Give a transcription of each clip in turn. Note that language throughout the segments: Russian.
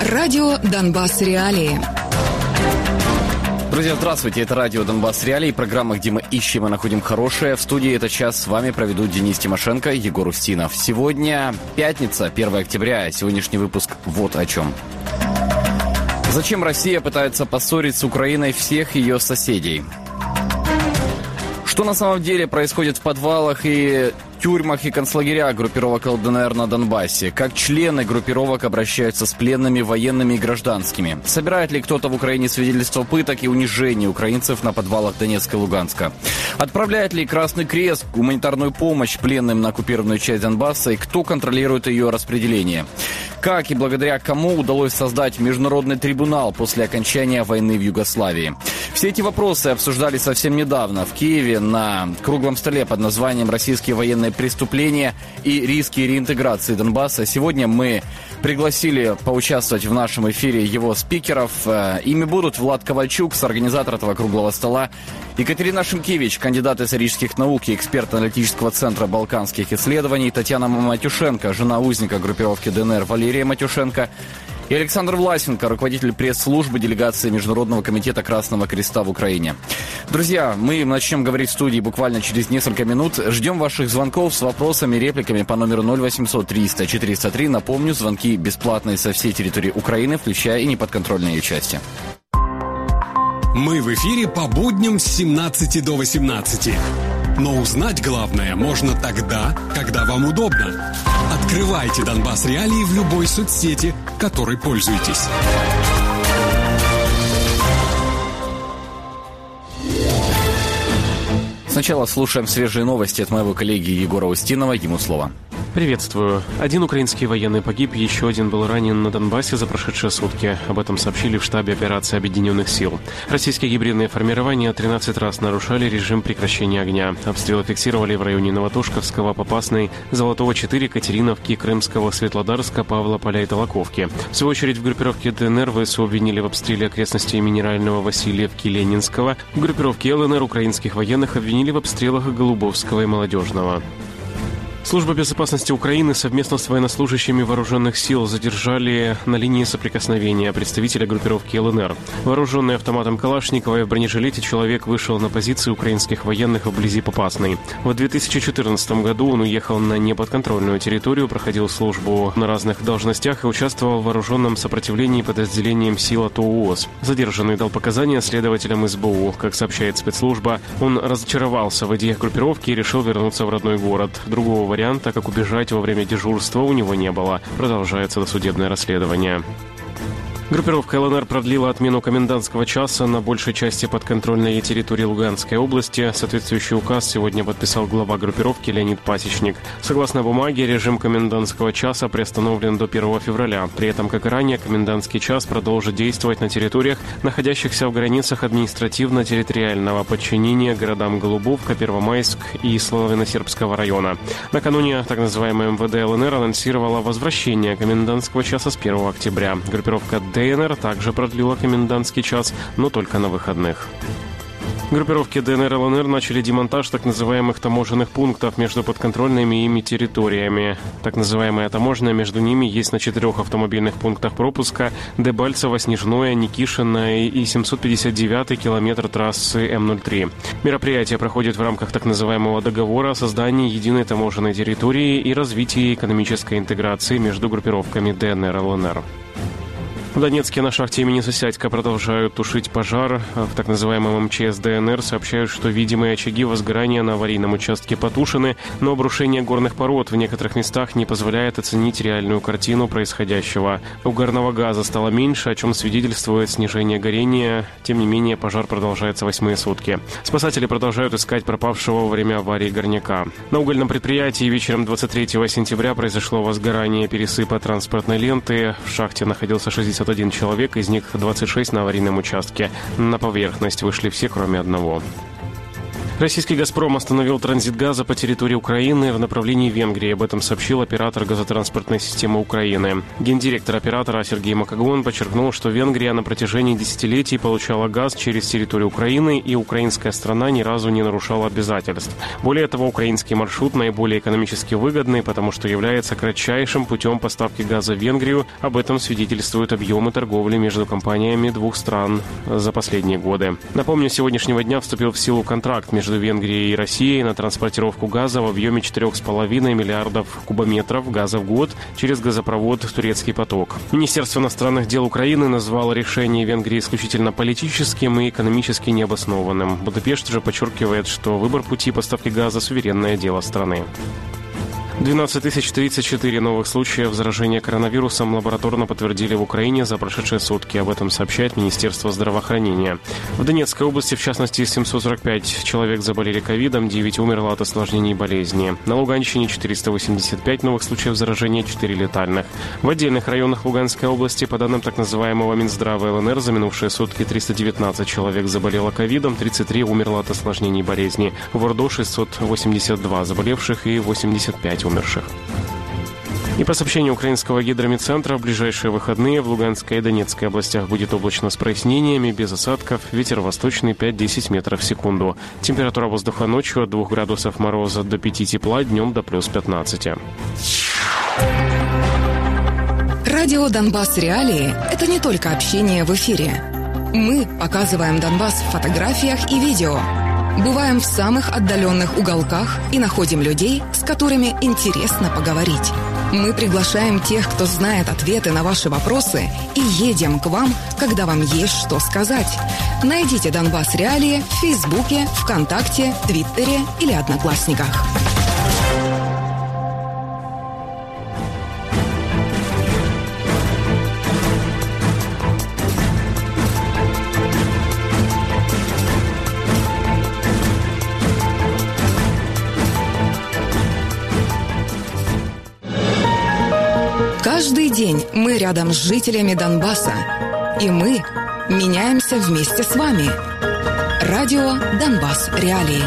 Радио «Донбасс. Реалии». Друзья, здравствуйте. Это радио «Донбасс. Реалии», программа, где мы ищем и находим хорошее. В студии этот час с вами проведут Денис Тимошенко и Егор Устинов. Сегодня пятница, 1 октября. Сегодняшний выпуск вот о чем. Зачем Россия пытается поссорить с Украиной всех ее соседей? Что на самом деле происходит в подвалах и тюрьмах и концлагерях группировок ЛДНР на Донбассе? Как члены группировок обращаются с пленными, военными и гражданскими? Собирает ли кто-то в Украине свидетельства пыток и унижений украинцев на подвалах Донецка и Луганска? Отправляет ли Красный Крест гуманитарную помощь пленным на оккупированную часть Донбасса и кто контролирует ее распределение? Как и благодаря кому удалось создать международный трибунал после окончания войны в Югославии? Все эти вопросы обсуждали совсем недавно в Киеве на круглом столе под названием «Российские военные преступления и риски реинтеграции Донбасса». Сегодня мы пригласили поучаствовать в нашем эфире его спикеров. Ими будут Влад Ковальчук, соорганизатор этого круглого стола, Екатерина Шимкевич, кандидат исторических наук и эксперт аналитического центра балканских исследований, Татьяна Матюшенко, жена узника группировки ДНР Валерия Матюшенко, и Александр Власенко, руководитель пресс-службы делегации Международного комитета Красного Креста в Украине. Друзья, мы начнем говорить в студии буквально через несколько минут. Ждем ваших звонков с вопросами, репликами по номеру 0800 300 403. Напомню, звонки бесплатные со всей территории Украины, включая и неподконтрольные ее части. Мы в эфире по будням с 17 до 18. Но узнать главное можно тогда, когда вам удобно. Открывайте «Донбасс. Реалии» в любой соцсети, которой пользуетесь. Сначала слушаем свежие новости от моего коллеги Егора Устинова. Ему слово. Приветствую. Один украинский военный погиб, еще один был ранен на Донбассе за прошедшие сутки. Об этом сообщили в штабе операции Объединенных сил. Российские гибридные формирования 13 раз нарушали режим прекращения огня. Обстрелы фиксировали в районе Новотошковского, Попасной, Золотого 4, Катериновки, Крымского, Светлодарска, Павлополя и Толоковки. В свою очередь в группировке ДНР ВСУ обвинили в обстреле окрестностей Минерального Васильевки Ленинского. В группировке ЛНР украинских военных обвинили в обстрелах Голубовского и Молодежного. Служба безопасности Украины совместно с военнослужащими вооруженных сил задержали на линии соприкосновения представителя группировки ЛНР. Вооруженный автоматом Калашникова и в бронежилете человек вышел на позиции украинских военных вблизи Попасной. В 2014 году он уехал на неподконтрольную территорию, проходил службу на разных должностях и участвовал в вооруженном сопротивлении подразделениям сил АТО УОС. Задержанный дал показания следователям СБУ. Как сообщает спецслужба, он разочаровался в идеях группировки и решил вернуться в родной город. Другого варианта, как убежать во время дежурства, у него не было. Продолжается досудебное расследование. Группировка ЛНР продлила отмену комендантского часа на большей части подконтрольной территории Луганской области. Соответствующий указ сегодня подписал глава группировки Леонид Пасечник. Согласно бумаге, режим комендантского часа приостановлен до 1 февраля. При этом, как и ранее, комендантский час продолжит действовать на территориях, находящихся в границах административно-территориального подчинения городам Голубовка, Первомайск и Славяно-Сербского района. Накануне так называемая МВД ЛНР анонсировала возвращение комендантского часа с 1 октября. Группировка ДНР также продлила комендантский час, но только на выходных. Группировки ДНР и ЛНР начали демонтаж так называемых таможенных пунктов между подконтрольными ими территориями. Так называемая таможня между ними есть на 4 автомобильных пунктах пропуска: Дебальцево, Снежное, Никишино и 759-й километр трассы М-03. Мероприятие проходит в рамках так называемого договора о создании единой таможенной территории и развитии экономической интеграции между группировками ДНР и ЛНР. В Донецке на шахте имени Засядько продолжают тушить пожар. В так называемом МЧС ДНР сообщают, что видимые очаги возгорания на аварийном участке потушены, но обрушение горных пород в некоторых местах не позволяет оценить реальную картину происходящего. Угарного газа стало меньше, о чем свидетельствует снижение горения. Тем не менее, пожар продолжается 8-е сутки. Спасатели продолжают искать пропавшего во время аварии горняка. На угольном предприятии вечером 23 сентября произошло возгорание пересыпа транспортной ленты. В шахте находился 61 человек, из них 26 на аварийном участке. На поверхность вышли все, кроме одного. Российский «Газпром» остановил транзит газа по территории Украины в направлении Венгрии. Об этом сообщил оператор газотранспортной системы Украины. Гендиректор оператора Сергей Макогон подчеркнул, что Венгрия на протяжении десятилетий получала газ через территорию Украины, и украинская страна ни разу не нарушала обязательств. Более того, украинский маршрут наиболее экономически выгодный, потому что является кратчайшим путем поставки газа в Венгрию. Об этом свидетельствуют объемы торговли между компаниями двух стран за последние годы. Напомню, с сегодняшнего дня вступил в силу контракт между Венгрией и Россией на транспортировку газа в объеме 4,5 миллиардов кубометров газа в год через газопровод «Турецкий поток». Министерство иностранных дел Украины назвало решение Венгрии исключительно политическим и экономически необоснованным. Будапешт же подчеркивает, что выбор пути поставки газа – суверенное дело страны. 12 034 новых случаев заражения коронавирусом лабораторно подтвердили в Украине за прошедшие сутки. Об этом сообщает Министерство здравоохранения. В Донецкой области, в частности, 745 человек заболели ковидом, 9 умерло от осложнений болезни. На Луганщине 485 новых случаев заражения, 4 летальных. В отдельных районах Луганской области, по данным так называемого Минздрава ЛНР, за минувшие сутки 319 человек заболело ковидом, 33 умерло от осложнений болезни. В Ордо 682 заболевших и 85 умерших. И по сообщению украинского гидромедцентра, в ближайшие выходные в Луганской и Донецкой областях будет облачно с прояснениями, без осадков, ветер восточный 5-10 метров в секунду. Температура воздуха ночью от 2 градусов мороза до 5 тепла, днем до плюс 15. Радио «Донбасс Реалии» — это не только общение в эфире. Мы показываем Донбасс в фотографиях и видео. Бываем в самых отдаленных уголках и находим людей, с которыми интересно поговорить. Мы приглашаем тех, кто знает ответы на ваши вопросы, и едем к вам, когда вам есть что сказать. Найдите «Донбасс Реалии» в Фейсбуке, ВКонтакте, Твиттере или Одноклассниках. Каждый день мы рядом с жителями Донбасса, и мы меняемся вместе с вами. Радио «Донбасс Реалии».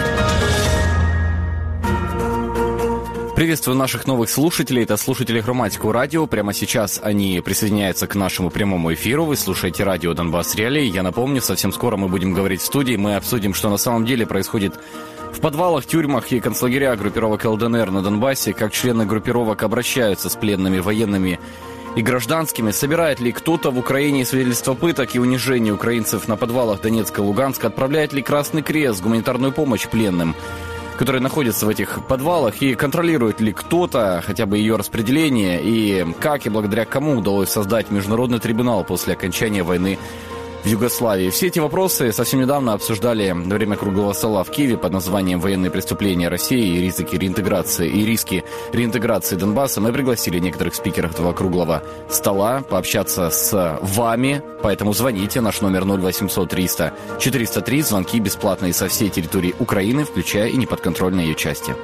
Приветствую наших новых слушателей. Это слушатели Громадского радио. Прямо сейчас они присоединяются к нашему прямому эфиру. Вы слушаете радио «Донбасс Реалии». Я напомню, совсем скоро мы будем говорить в студии. Мы обсудим, что на самом деле происходит в подвалах, тюрьмах и концлагерях группировок ЛДНР на Донбассе, как члены группировок обращаются с пленными военными и гражданскими, собирает ли кто-то в Украине свидетельства пыток и унижений украинцев на подвалах Донецка и Луганска, отправляет ли Красный Крест гуманитарную помощь пленным, которые находятся в этих подвалах, и контролирует ли кто-то хотя бы ее распределение, и как и благодаря кому удалось создать международный трибунал после окончания войны в Югославии. Все эти вопросы совсем недавно обсуждали во время круглого стола в Киеве под названием «Военные преступления России и риски реинтеграции Донбасса». Мы пригласили некоторых спикеров этого круглого стола пообщаться с вами, поэтому звоните. Наш номер 0800 300 403. Звонки бесплатные со всей территории Украины, включая и неподконтрольные ее части.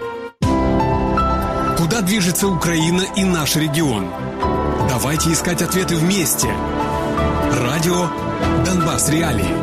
Куда движется Украина и наш регион? Давайте искать ответы вместе. Радио «Донбасс Реалии».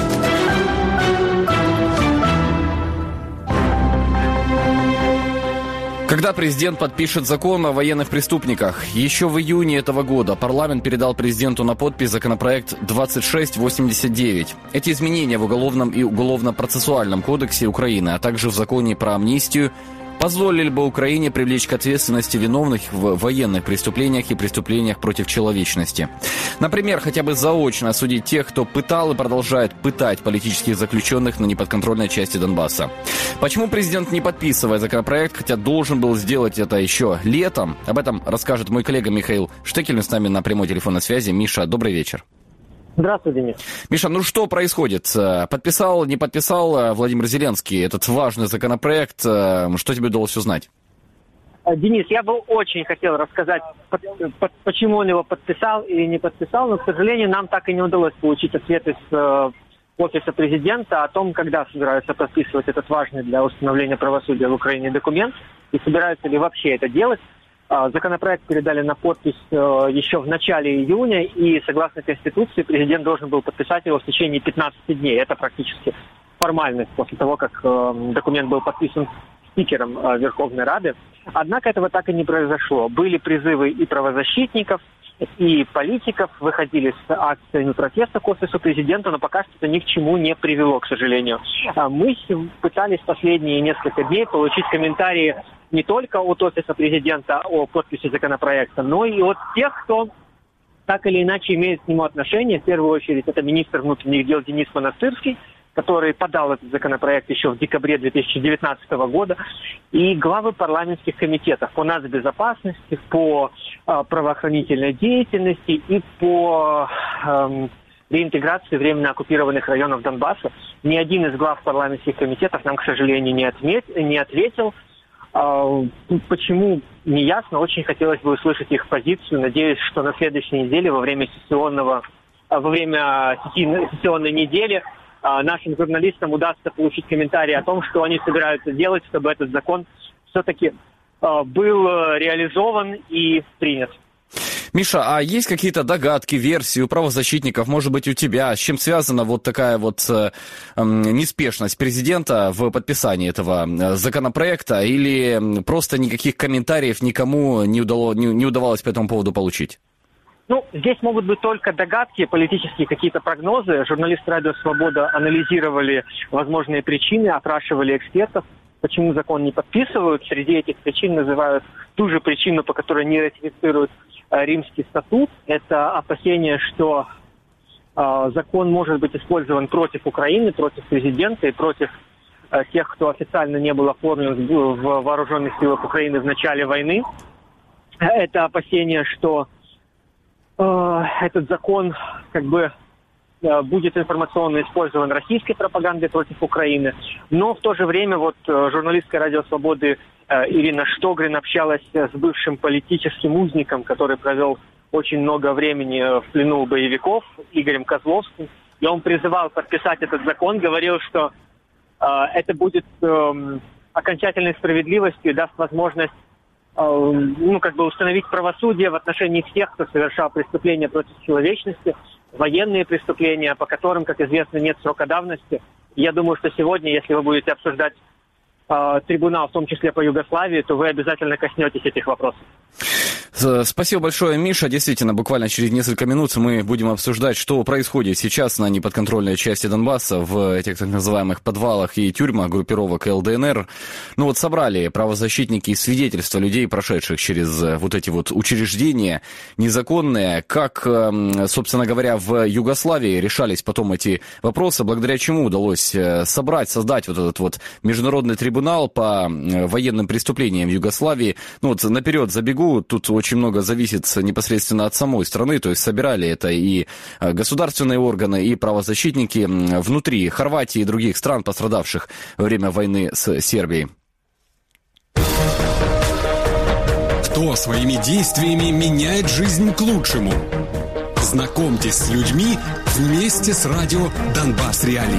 Когда президент подпишет закон о военных преступниках? Еще в июне этого года парламент передал президенту на подпись законопроект 2689. Эти изменения в Уголовном и Уголовно-процессуальном кодексе Украины, а также в законе про амнистию, позволили бы Украине привлечь к ответственности виновных в военных преступлениях и преступлениях против человечности. Например, хотя бы заочно осудить тех, кто пытал и продолжает пытать политических заключенных на неподконтрольной части Донбасса. Почему президент не подписывает законопроект, хотя должен был сделать это еще летом? Об этом расскажет мой коллега Михаил Штекель с нами на прямой телефонной связи. Миша, добрый вечер. Здравствуй, Денис. Миша, ну что происходит? Подписал, не подписал Владимир Зеленский этот важный законопроект? Что тебе удалось узнать? Денис, я бы очень хотел рассказать, почему он его подписал или не подписал, но, к сожалению, нам так и не удалось получить ответы с офиса президента о том, когда собираются подписывать этот важный для установления правосудия в Украине документ и собираются ли вообще это делать. Законопроект передали на подпись еще в начале июня, и, согласно Конституции, президент должен был подписать его в течение 15 дней. Это практически формальность после того, как документ был подписан спикером Верховной Рады. Однако этого так и не произошло. Были призывы и правозащитников, и политиков, выходили с акциями протеста к офису президента, но пока что это ни к чему не привело, к сожалению. Мы пытались последние несколько дней получить комментарии не только от офиса президента о подписи законопроекта, но и от тех, кто так или иначе имеет к нему отношение. В первую очередь это министр внутренних дел Денис Монастырский, который подал этот законопроект еще в декабре 2019 года, и главы парламентских комитетов по нацбезопасности, по правоохранительной деятельности и по реинтеграции временно оккупированных районов Донбасса. Ни один из глав парламентских комитетов нам, к сожалению, не ответил. Почему, не ясно. Очень хотелось бы услышать их позицию. Надеюсь, что на следующей неделе, во время сессионной недели, нашим журналистам удастся получить комментарии о том, что они собираются делать, чтобы этот закон все-таки был реализован и принят. Миша, а есть какие-то догадки, версии у правозащитников, может быть, у тебя? С чем связана вот такая вот неспешность президента в подписании этого законопроекта? Или просто никаких комментариев никому не удавалось по этому поводу получить? Здесь могут быть только догадки, политические какие-то прогнозы. Журналисты «Радио Свобода» анализировали возможные причины, опрашивали экспертов, почему закон не подписывают. Среди этих причин называют ту же причину, по которой не ратифицируют Римский статут. Это опасение, что закон может быть использован против Украины, против президента и против тех, кто официально не был оформлен в вооруженных силах Украины в начале войны. Это опасение, что этот закон будет информационно использован российской пропагандой против Украины. Но в то же время журналистка «Радио Свободы» Ирина Штогрин общалась с бывшим политическим узником, который провел очень много времени в плену у боевиков, Игорем Козловским. И он призывал подписать этот закон, говорил, что это будет окончательной справедливостью и даст возможность установить правосудие в отношении всех, кто совершал преступления против человечности, военные преступления, по которым, как известно, нет срока давности. Я думаю, что сегодня, если вы будете обсуждать трибунал, в том числе по Югославии, то вы обязательно коснетесь этих вопросов. Спасибо большое, Миша. Действительно, буквально через несколько минут мы будем обсуждать, что происходит сейчас на неподконтрольной части Донбасса, в этих так называемых подвалах и тюрьмах группировок ЛДНР. Собрали правозащитники свидетельства людей, прошедших через эти учреждения незаконные. Как, собственно говоря, в Югославии решались потом эти вопросы, благодаря чему удалось создать этот международный трибунал по военным преступлениям в Югославии. Наперед забегу, тут очень много зависит непосредственно от самой страны, то есть собирали это и государственные органы, и правозащитники внутри Хорватии и других стран, пострадавших во время войны с Сербией. Кто своими действиями меняет жизнь к лучшему? Знакомьтесь с людьми вместе с радио «Донбасс Реалии».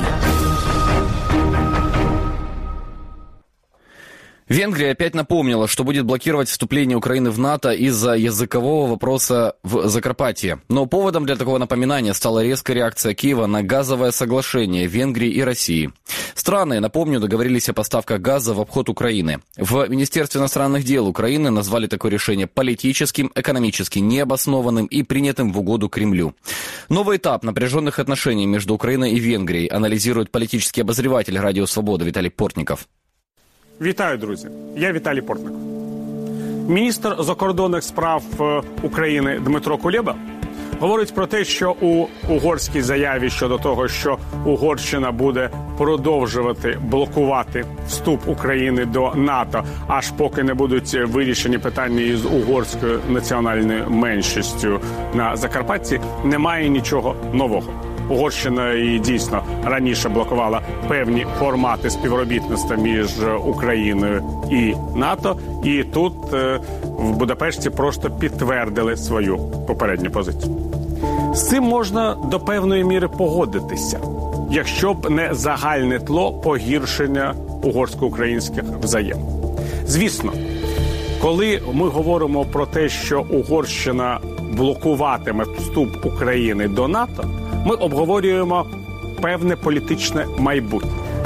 Венгрия опять напомнила, что будет блокировать вступление Украины в НАТО из-за языкового вопроса в Закарпатье. Но поводом для такого напоминания стала резкая реакция Киева на газовое соглашение Венгрии и России. Страны, напомню, договорились о поставках газа в обход Украины. В Министерстве иностранных дел Украины назвали такое решение политическим, экономически необоснованным и принятым в угоду Кремлю. Новый этап напряженных отношений между Украиной и Венгрией анализирует политический обозреватель «Радио Свобода» Виталий Портников. Вітаю, друзі. Я Віталій Портник. Міністр закордонних справ України Дмитро Кулеба говорить про те, що у угорській заяві щодо того, що Угорщина буде продовжувати блокувати вступ України до НАТО, аж поки не будуть вирішені питання із угорською національною меншістю на Закарпатті, немає нічого нового. Угорщина і дійсно раніше блокувала певні формати співробітництва між Україною і НАТО. І тут в Будапешті просто підтвердили свою попередню позицію. З цим можна до певної міри погодитися, якщо б не загальне тло погіршення угорсько-українських взаємин. Звісно, коли ми говоримо про те, що Угорщина блокуватиме вступ України до НАТО, ми обговорюємо певне політичне майбутнє.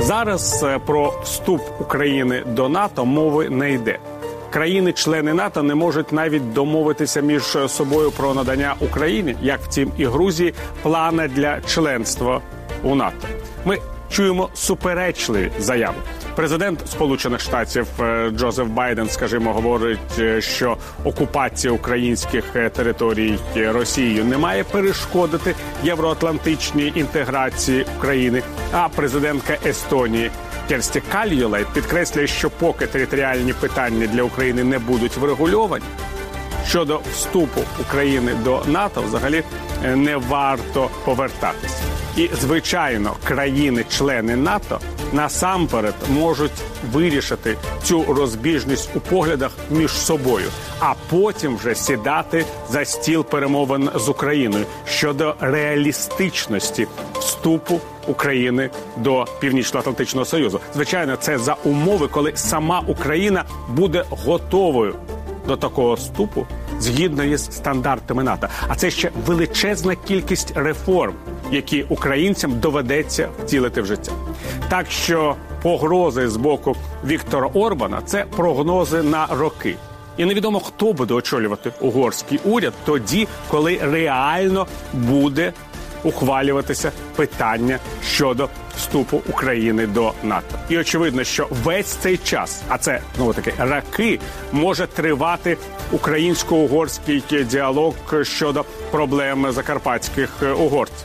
Зараз про вступ України до НАТО мови не йде. Країни-члени НАТО не можуть навіть домовитися між собою про надання Україні, як втім і Грузії, плана для членства у НАТО. Ми чуємо суперечливі заяви. Президент Сполучених Штатів Джозеф Байден, скажімо, говорить, що окупація українських територій Росією не має перешкодити євроатлантичній інтеграції України. А президентка Естонії Керсті Кальюлайд підкреслює, що поки територіальні питання для України не будуть врегульовані, щодо вступу України до НАТО взагалі не варто повертатись. І, звичайно, країни-члени НАТО насамперед можуть вирішити цю розбіжність у поглядах між собою, а потім вже сідати за стіл перемовин з Україною щодо реалістичності вступу України до Північно-Атлантичного Союзу. Звичайно, це за умови, коли сама Україна буде готовою до такого вступу згідно із стандартами НАТО. А це ще величезна кількість реформ, які українцям доведеться втілити в життя. Так що погрози з боку Віктора Орбана – це прогнози на роки. І невідомо, хто буде очолювати угорський уряд тоді, коли реально буде ухвалюватися питання щодо вступу України до НАТО. І очевидно, що весь цей час, а це, знову-таки, роки, може тривати українсько-угорський діалог щодо проблем закарпатських угорців.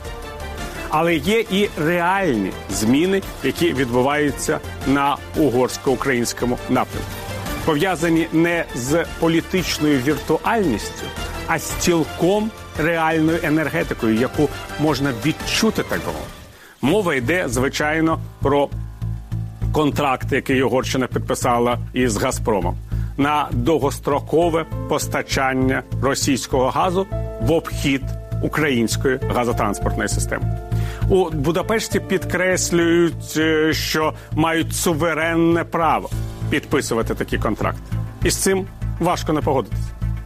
Але є і реальні зміни, які відбуваються на угорсько-українському напрямку. Пов'язані не з політичною віртуальністю, а з цілком реальною енергетикою, яку можна відчути, так би мовити. Мова йде, звичайно, про контракт, який Угорщина підписала із «Газпромом» на довгострокове постачання російського газу в обхід української газотранспортної системи. У Будапешті підкреслюють, що мають суверенне право підписувати такі контракти. І з цим важко не погодитися.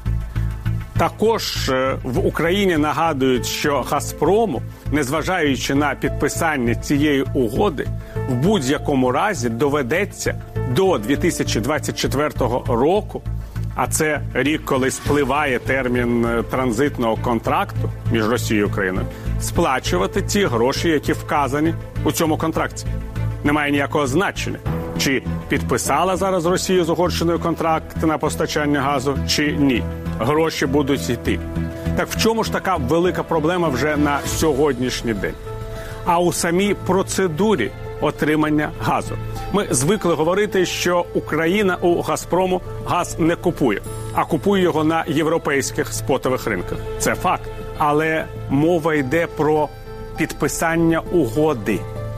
Також в Україні нагадують, що «Газпрому», незважаючи на підписання цієї угоди, в будь-якому разі доведеться до 2024 року, а це рік, коли спливає термін транзитного контракту між Росією і Україною, сплачувати ті гроші, які вказані у цьому контракті. Немає ніякого значення, чи підписала зараз Росія з Угорщиною контракт на постачання газу, чи ні. Гроші будуть йти. Так в чому ж така велика проблема вже на сьогоднішній день? А у самій процедурі отримання газу. Ми звикли говорити, що Україна у «Газпрому» газ не купує, а купує його на європейських спотових ринках. Це факт. Але мова йде про підписання угоди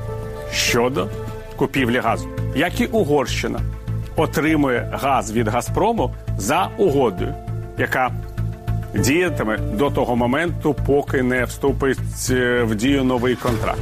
щодо купівлі газу. Як і Угорщина отримує газ від «Газпрому» за угодою, яка діятиме до того моменту, поки не вступить в дію новий контракт.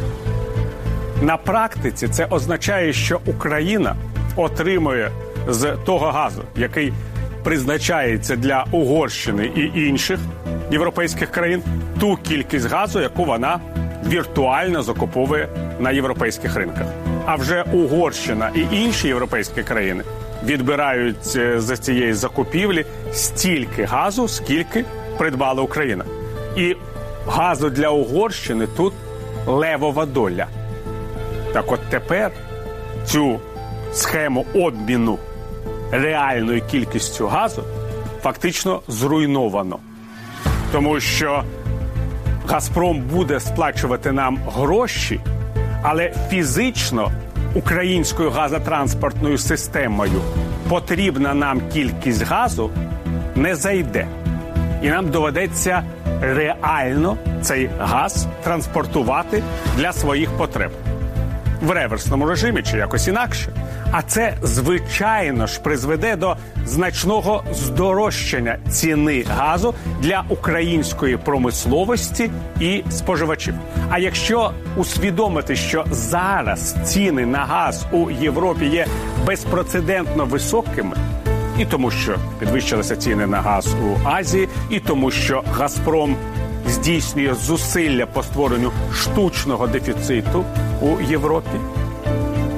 На практиці це означає, що Україна отримує з того газу, який призначається для Угорщини і інших європейських країн, ту кількість газу, яку вона віртуально закуповує на європейських ринках. А вже Угорщина і інші європейські країни відбирають з цієї закупівлі стільки газу, скільки придбала Україна. І газу для Угорщини тут левова доля. Так от тепер цю схему обміну реальною кількістю газу фактично зруйновано. Тому що «Газпром» буде сплачувати нам гроші, але фізично українською газотранспортною системою потрібна нам кількість газу не зайде. І нам доведеться реально цей газ транспортувати для своїх потреб. В реверсному режимі чи якось інакше. А це, звичайно ж, призведе до значного здорожчання ціни газу для української промисловості і споживачів. А якщо усвідомити, що зараз ціни на газ у Європі є безпрецедентно високими, і тому що підвищилися ціни на газ у Азії, і тому що «Газпром» здійснює зусилля по створенню штучного дефіциту у Європі,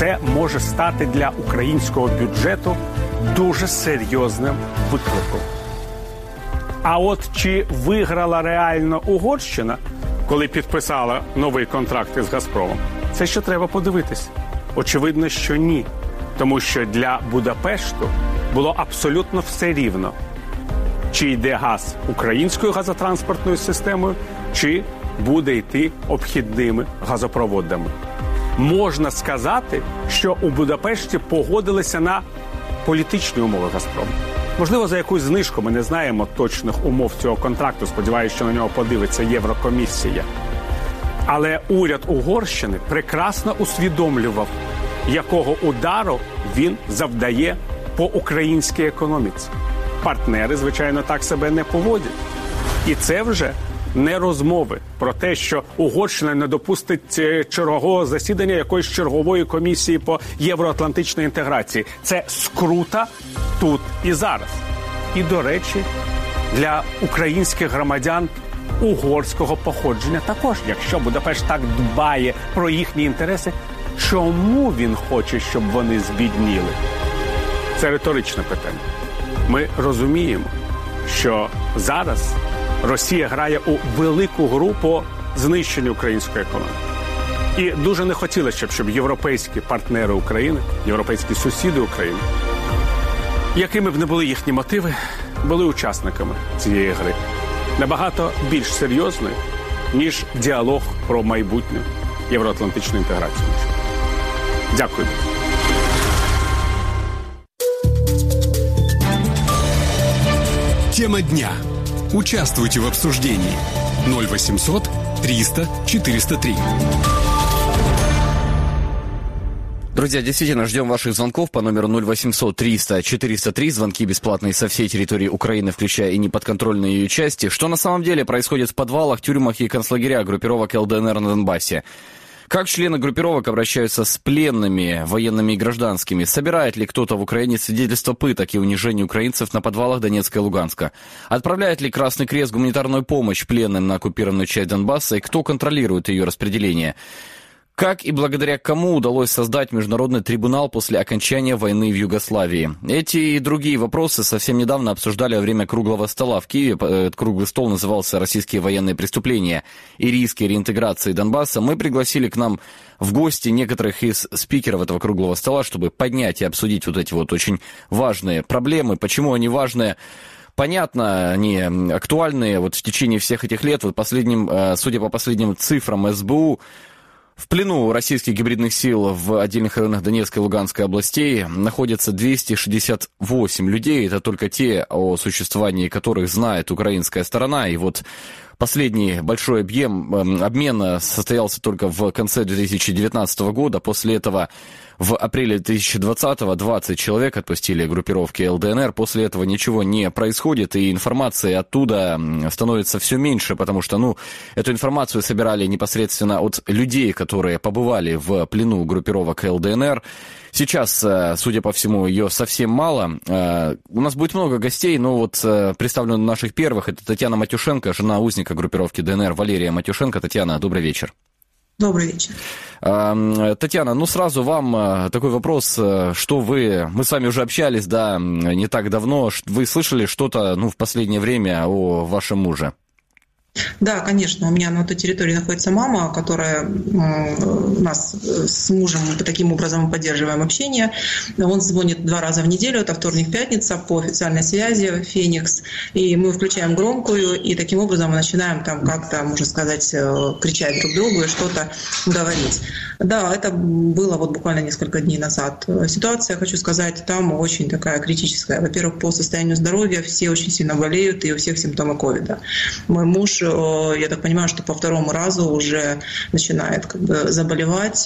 це може стати для українського бюджету дуже серйозним викликом. А от чи виграла реально Угорщина, коли підписала новий контракт із «Газпромом», це ще треба подивитись. Очевидно, що ні. Тому що для Будапешту було абсолютно все рівно, чи йде газ українською газотранспортною системою, чи буде йти обхідними газопроводами. Можна сказати, що у Будапешті погодилися на політичні умови «Газпрому». Можливо, за якусь знижку, ми не знаємо точних умов цього контракту, сподіваюся, що на нього подивиться Єврокомісія. Але уряд Угорщини прекрасно усвідомлював, якого удару він завдає по українській економіці. Партнери, звичайно, так себе не поводять. І це вже не розмови про те, що Угорщина не допустить чергового засідання якоїсь чергової комісії по євроатлантичній інтеграції. Це скрута тут і зараз. І, до речі, для українських громадян угорського походження також. Якщо Будапешт так дбає про їхні інтереси, чому він хоче, щоб вони збідніли? Це риторичне питання. Ми розуміємо, що зараз Росія грає у велику гру по знищенню української економіки. І дуже не хотілося, щоб європейські партнери України, європейські сусіди України, якими б не були їхні мотиви, були учасниками цієї гри. Набагато більш серйозною, ніж діалог про майбутню євроатлантичну інтеграцію. Дякую. Тема дня. Участвуйте в обсуждении. 0800 300 403. Друзья, действительно, ждем ваших звонков по номеру 0800 300 403. Звонки бесплатные со всей территории Украины, включая и неподконтрольные ее части. Что на самом деле происходит в подвалах, тюрьмах и концлагерях группировок ЛДНР на Донбассе? Как члены группировок обращаются с пленными, военными и гражданскими? Собирает ли кто-то в Украине свидетельства пыток и унижений украинцев на подвалах Донецка и Луганска? Отправляет ли Красный Крест гуманитарную помощь пленным на оккупированную часть Донбасса? И кто контролирует ее распределение? Как и благодаря кому удалось создать международный трибунал после окончания войны в Югославии? Эти и другие вопросы совсем недавно обсуждали во время круглого стола в Киеве. Этот круглый стол назывался «Российские военные преступления и риски реинтеграции Донбасса». Мы пригласили к нам в гости некоторых из спикеров этого круглого стола, чтобы поднять и обсудить вот эти вот очень важные проблемы. Почему они важные? Понятно, они актуальные вот в течение всех этих лет. Вот судя по последним цифрам СБУ, в плену российских гибридных сил в отдельных районах Донецкой и Луганской областей находятся 268 людей. Это только те, о существовании которых знает украинская сторона. И вот последний большой обмен состоялся только в конце 2019 года. После этого в апреле 2020-го 20 человек отпустили группировки ЛДНР. После этого ничего не происходит, и информации оттуда становится все меньше, потому что, эту информацию собирали непосредственно от людей, которые побывали в плену группировок ЛДНР. Сейчас, судя по всему, ее совсем мало. У нас будет много гостей, но вот представлю наших первых. Это Татьяна Матюшенко, жена узника группировки ДНР Валерия Матюшенко. Татьяна, добрый вечер. Добрый вечер. Татьяна, сразу вам такой вопрос, что мы с вами уже общались, да, не так давно. Вы слышали что-то, в последнее время о вашем муже? Да, конечно. У меня на той территории находится мама, которая у нас с мужем таким образом поддерживаем общение. Он звонит 2 раза в неделю, это вторник, пятница, по официальной связи, Феникс. И мы включаем громкую, и таким образом мы начинаем там как-то, можно сказать, кричать друг другу и что-то говорить. Да, это было вот буквально несколько дней назад. Ситуация, хочу сказать, там очень такая критическая. Во-первых, по состоянию здоровья все очень сильно болеют, и у всех симптомы ковида. Мой муж, я так понимаю, что по 2-му разу уже начинает заболевать.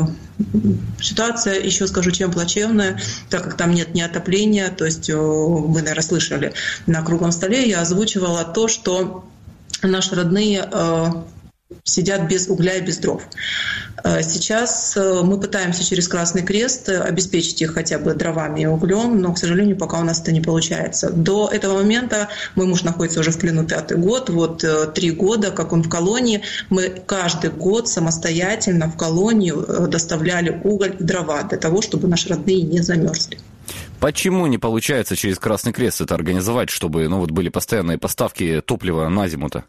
Ситуация, еще скажу, чем плачевная, так как там нет ни отопления. То есть вы, наверное, слышали, на круглом столе я озвучивала то, что наши родные сидят без угля и без дров. Сейчас мы пытаемся через Красный Крест обеспечить их хотя бы дровами и углем, но, к сожалению, пока у нас это не получается. До этого момента мой муж находится уже в плену 5-й год, вот 3 года, как он в колонии. Мы каждый год самостоятельно в колонию доставляли уголь и дрова для того, чтобы наши родные не замерзли. Почему не получается через Красный Крест это организовать, чтобы были постоянные поставки топлива на зиму-то?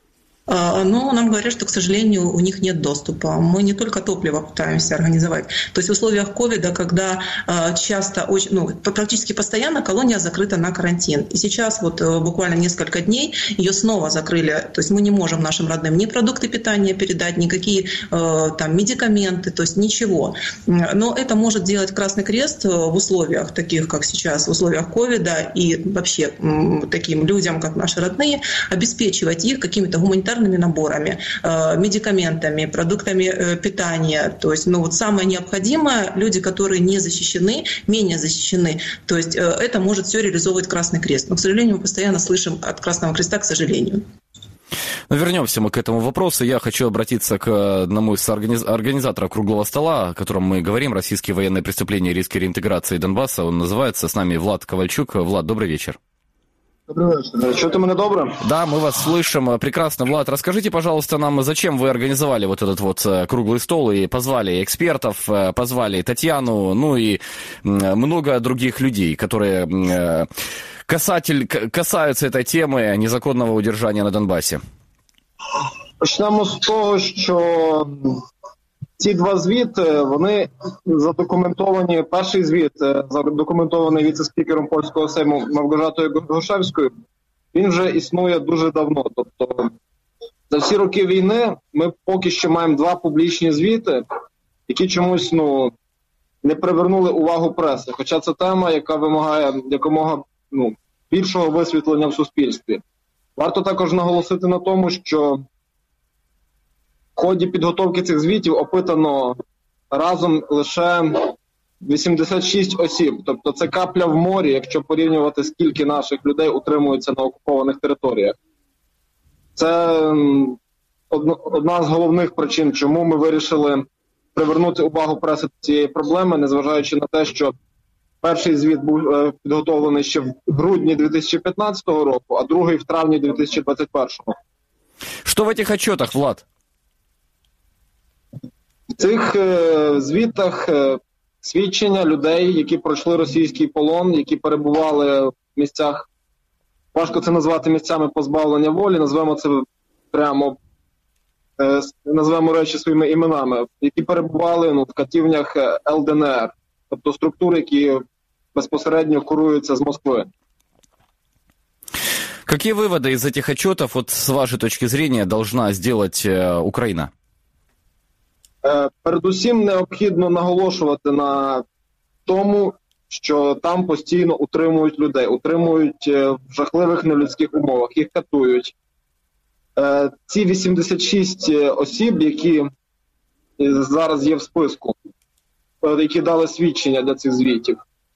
Но нам говорят, что, к сожалению, у них нет доступа. Мы не только топливо пытаемся организовать. То есть в условиях ковида, когда часто, практически постоянно колония закрыта на карантин. И сейчас буквально несколько дней ее снова закрыли. То есть мы не можем нашим родным ни продукты питания передать, никакие медикаменты, то есть ничего. Но это может делать Красный Крест в условиях таких, как сейчас, в условиях ковида и вообще таким людям, как наши родные, обеспечивать их какими-то гуманитарными наборами, медикаментами, продуктами питания. То есть, самое необходимое, люди, которые не защищены, менее защищены, то есть это может все реализовывать Красный Крест. Но, к сожалению, мы постоянно слышим от Красного Креста, к сожалению. Вернемся мы к этому вопросу. Я хочу обратиться к одному из организаторов круглого стола, о котором мы говорим, «Российские военные преступления и риски реинтеграции Донбасса». Он называется. С нами Влад Ковальчук. Влад, добрый вечер. Добрый вечер. Чуєте мене добре? Да, мы вас слышим. Прекрасно. Влад, расскажите, пожалуйста, нам, зачем вы организовали вот этот круглый стол и позвали экспертов, позвали Татьяну, и много других людей, которые касаются этой темы незаконного удержания на Донбассе? Почнемо з того, що ці два звіти, вони задокументовані. Перший звіт задокументований віце-спікером польського Сейму Мałgorzatою Goszewською. Він вже існує дуже давно. Тобто за всі роки війни ми поки що маємо 2 публічні звіти, які чомусь не привернули увагу преси. Хоча це тема, яка вимагає якомога більшого висвітлення в суспільстві. Варто також наголосити на тому, що в ході підготовки цих звітів опитано разом лише 86 осіб. Тобто це капля в морі, якщо порівнювати, скільки наших людей утримується на окупованих територіях. Це одна з головних причин, чому ми вирішили привернути увагу преси до цієї проблеми, незважаючи на те, що перший звіт був підготовлений ще в грудні 2015 року, а другий в травні 2021. Що в цих отчетах, Влад? В цих звітах свідчення людей, які пройшли російський полон, які перебували в місцях, важко це назвати місцями позбавлення волі, назвемо це прямо, назвемо речі своїми іменами, які перебували в катівнях ЛДНР, тобто структури, які безпосередньо куруються з Москви. Какие выводы из этих отчетов, с вашей точки зрения, должна сделать Украина? Передусім необхідно наголошувати на тому, що там постійно утримують людей, утримують в жахливих нелюдських умовах, їх катують. Ці 86 осіб, які зараз є в списку, які дали свідчення для цих звітів,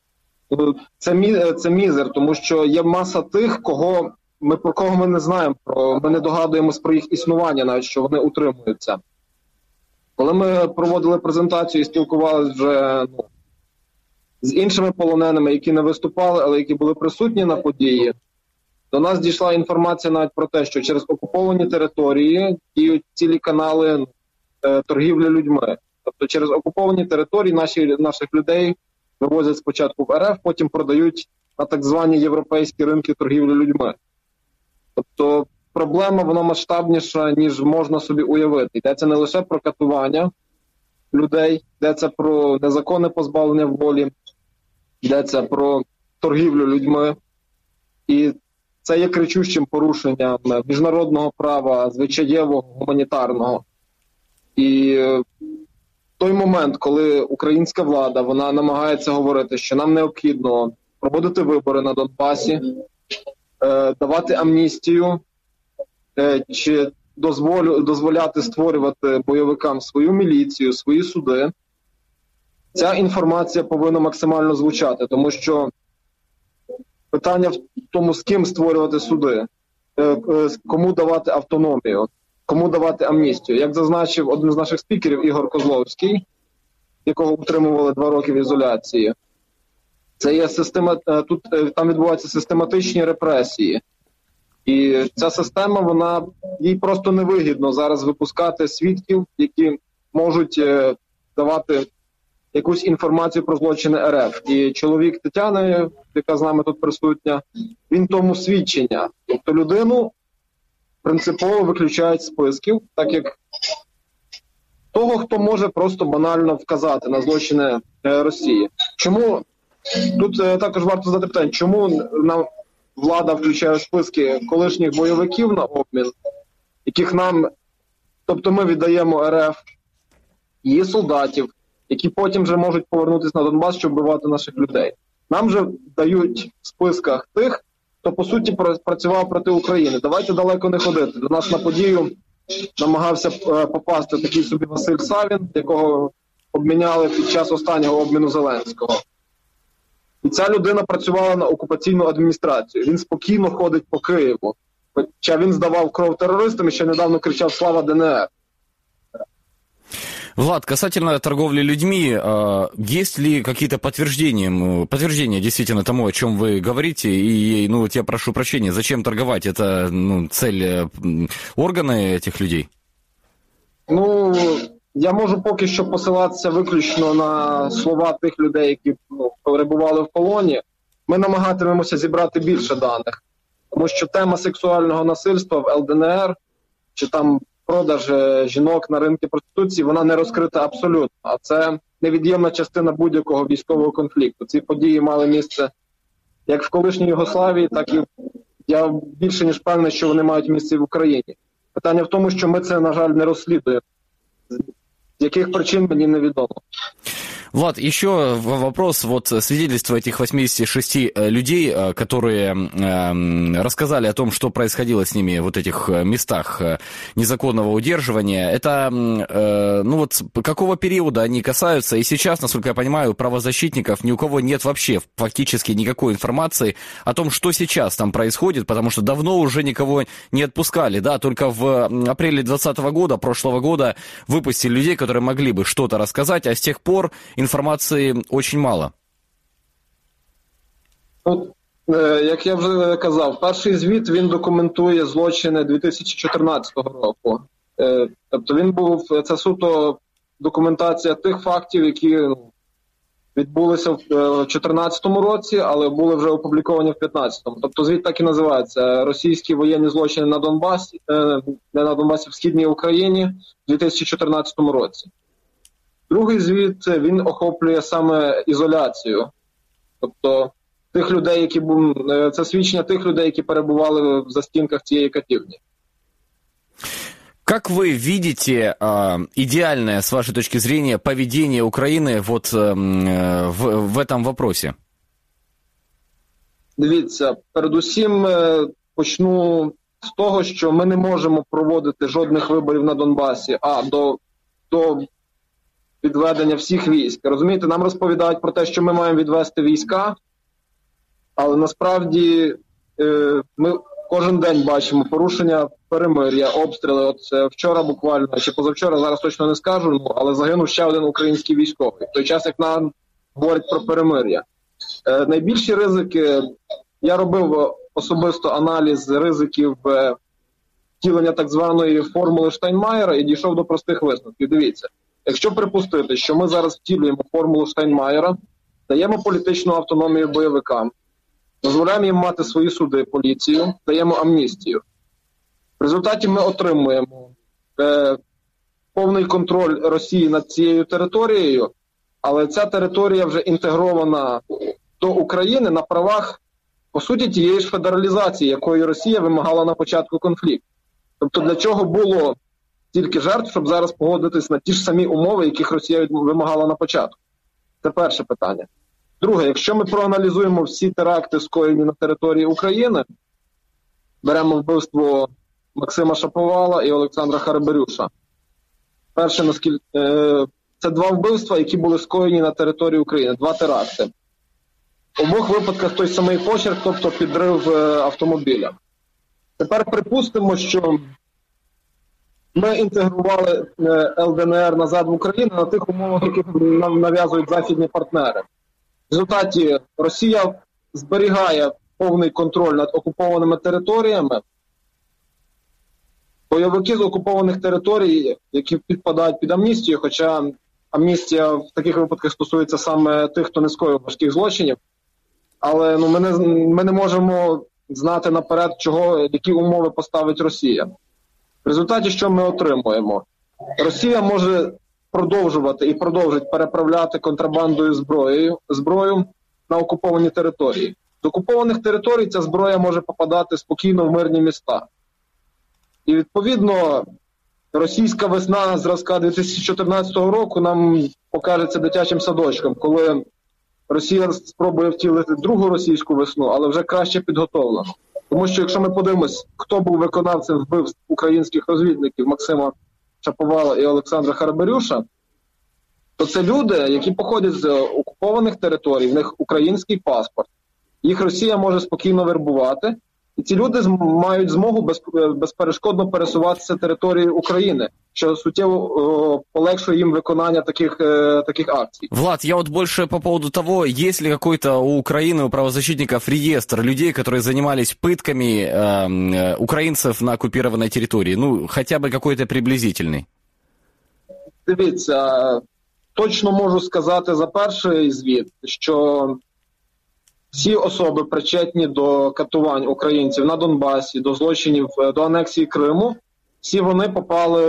це мізер, тому що є маса тих, про кого ми не знаємо, ми не догадуємось про їх існування, навіть що вони утримуються. Коли ми проводили презентацію і спілкувалися вже з іншими полоненими, які не виступали, але які були присутні на події, до нас дійшла інформація навіть про те, що через окуповані території діють цілі канали торгівлі людьми. Тобто через окуповані території наших людей вивозять спочатку в РФ, потім продають на так звані європейські ринки торгівлі людьми. Тобто проблема, вона масштабніша, ніж можна собі уявити. Йдеться не лише про катування людей, йдеться про незаконне позбавлення волі, йдеться про торгівлю людьми. І це є кричущим порушенням міжнародного права, звичаєвого, гуманітарного. І той момент, коли українська влада, вона намагається говорити, що нам необхідно проводити вибори на Донбасі, давати амністію, чи дозволяти створювати бойовикам свою міліцію, свої суди, ця інформація повинна максимально звучати, тому що питання в тому, з ким створювати суди, кому давати автономію, кому давати амністію. Як зазначив один з наших спікерів Ігор Козловський, якого утримували 2 роки в ізоляції, це є тут там відбуваються систематичні репресії. І ця система, їй просто невигідно зараз випускати свідків, які можуть давати якусь інформацію про злочини РФ. І чоловік Тетяни, яка з нами тут присутня, він тому свідчення. Тобто людину принципово виключають з списків, так як того, хто може просто банально вказати на злочини Росії. Чому, тут також варто задати питання, чому нам влада включає в списки колишніх бойовиків на обмін, яких тобто ми віддаємо РФ, її солдатів, які потім вже можуть повернутися на Донбас, щоб вбивати наших людей. Нам же дають в списках тих, хто, по суті, працював проти України. Давайте далеко не ходити. До нас на подію намагався попасти такий собі Василь Савін, якого обміняли під час останнього обміну Зеленського. І ця людина працювала на окупаційну адміністрацію. Він спокійно ходить по Києву. Хоча він здавав кров терористам і ще недавно кричав «Слава ДНР». Влад, касательно торговли людьми, есть ли какие-то подтверждения действительно тому, о чем вы говорите? И, я прошу прощения, зачем торговать? Это, цель органы этих людей? Я можу поки що посилатися виключно на слова тих людей, які перебували в полоні. Ми намагатимемося зібрати більше даних. Тому що тема сексуального насильства в ЛДНР, чи там продаж жінок на ринку проституції, вона не розкрита абсолютно. А це невід'ємна частина будь-якого військового конфлікту. Ці події мали місце як в колишній Югославії, так і я більше ніж певний, що вони мають місце і в Україні. Питання в тому, що ми це, на жаль, не розслідуємо. З яких причин, мені невідомо. Влад, еще вопрос. Свидетельства этих 86 людей, которые рассказали о том, что происходило с ними в этих местах незаконного удерживания, это, какого периода они касаются? И сейчас, насколько я понимаю, у правозащитников ни у кого нет вообще фактически никакой информации о том, что сейчас там происходит, потому что давно уже никого не отпускали, да, только в апреле 2020 года, прошлого года, выпустили людей, которые могли бы что-то рассказать, а с тех пор інформації дуже мало. Як я вже казав, перший звіт, він документує злочини 2014 року. Тобто це суто документація тих фактів, які відбулися в 2014 році, але були вже опубліковані в 2015. Тобто звіт так і називається «Російські воєнні злочини на Донбасі», не на Донбасі, в Східній Україні в 2014 році. Другий звіт, він охоплює саме ізоляцію. Тобто тих людей, це свідчення тих людей, які перебували в застінках цієї катівні. Как вы видите идеальное, с вашей точки зрения, поведение Украины в этом вопросе? Дивіться, передусім почну з того, що ми не можемо проводити жодних виборів на Донбасі, до відведення всіх військ. Розумієте, нам розповідають про те, що ми маємо відвести війська, але насправді ми кожен день бачимо порушення перемир'я, обстріли. Вчора буквально, чи позавчора, зараз точно не скажу, але загинув ще один український військовий. В той час, як нам говорять про перемир'я. Найбільші ризики, я робив особисто аналіз ризиків втілення так званої формули Штайнмаєра і дійшов до простих висновків. Дивіться, якщо припустити, що ми зараз втілюємо формулу Штайнмаєра, даємо політичну автономію бойовикам, дозволяємо їм мати свої суди, поліцію, даємо амністію. В результаті ми отримуємо повний контроль Росії над цією територією, але ця територія вже інтегрована до України на правах, по суті, тієї ж федералізації, якої Росія вимагала на початку конфлікту. Тобто для чого було стільки жертв, щоб зараз погодитись на ті ж самі умови, яких Росія вимагала на початку? Це перше питання. Друге, якщо ми проаналізуємо всі теракти, скоєні на території України, беремо вбивство Максима Шаповала і Олександра Харабарюша. Перше, це два вбивства, які були скоєні на території України, два теракти. В обох випадках той самий почерк, тобто підрив автомобіля. Тепер припустимо, що ми інтегрували ЛДНР назад в Україну на тих умовах, які нам нав'язують західні партнери. В результаті Росія зберігає повний контроль над окупованими територіями. Бойовики з окупованих територій, які підпадають під амністію, хоча амністія в таких випадках стосується саме тих, хто не скоїв важких злочинів, але ми не можемо знати наперед, які умови поставить Росія. В результаті що ми отримуємо? Росія може продовжувати і продовжить переправляти контрабандою зброю на окуповані території. З окупованих територій ця зброя може попадати спокійно в мирні міста. І відповідно російська весна зразка 2014 року нам покажеться дитячим садочком, коли Росія спробує втілити другу російську весну, але вже краще підготовлено. Тому що якщо ми подивимось, хто був виконавцем вбивств українських розвідників Максима Шаповала і Олександра Харабарюша, то це люди, які походять з окупованих територій, в них український паспорт. Їх Росія може спокійно вербувати, і ці люди мають змогу безперешкодно пересуватися територією України, что суттєво полегшує им виконання таких акций. Влад, я вот больше по поводу того, есть ли какой-то у Украины, у правозащитников реестр людей, которые занимались пытками украинцев на оккупированной территории, ну, хотя бы какой-то приблизительный. Дивіться, точно можу сказати за перший звіт, що всі особи, причетні до катувань українців на Донбасі, до злочинів, до анексії Криму, всі вони попали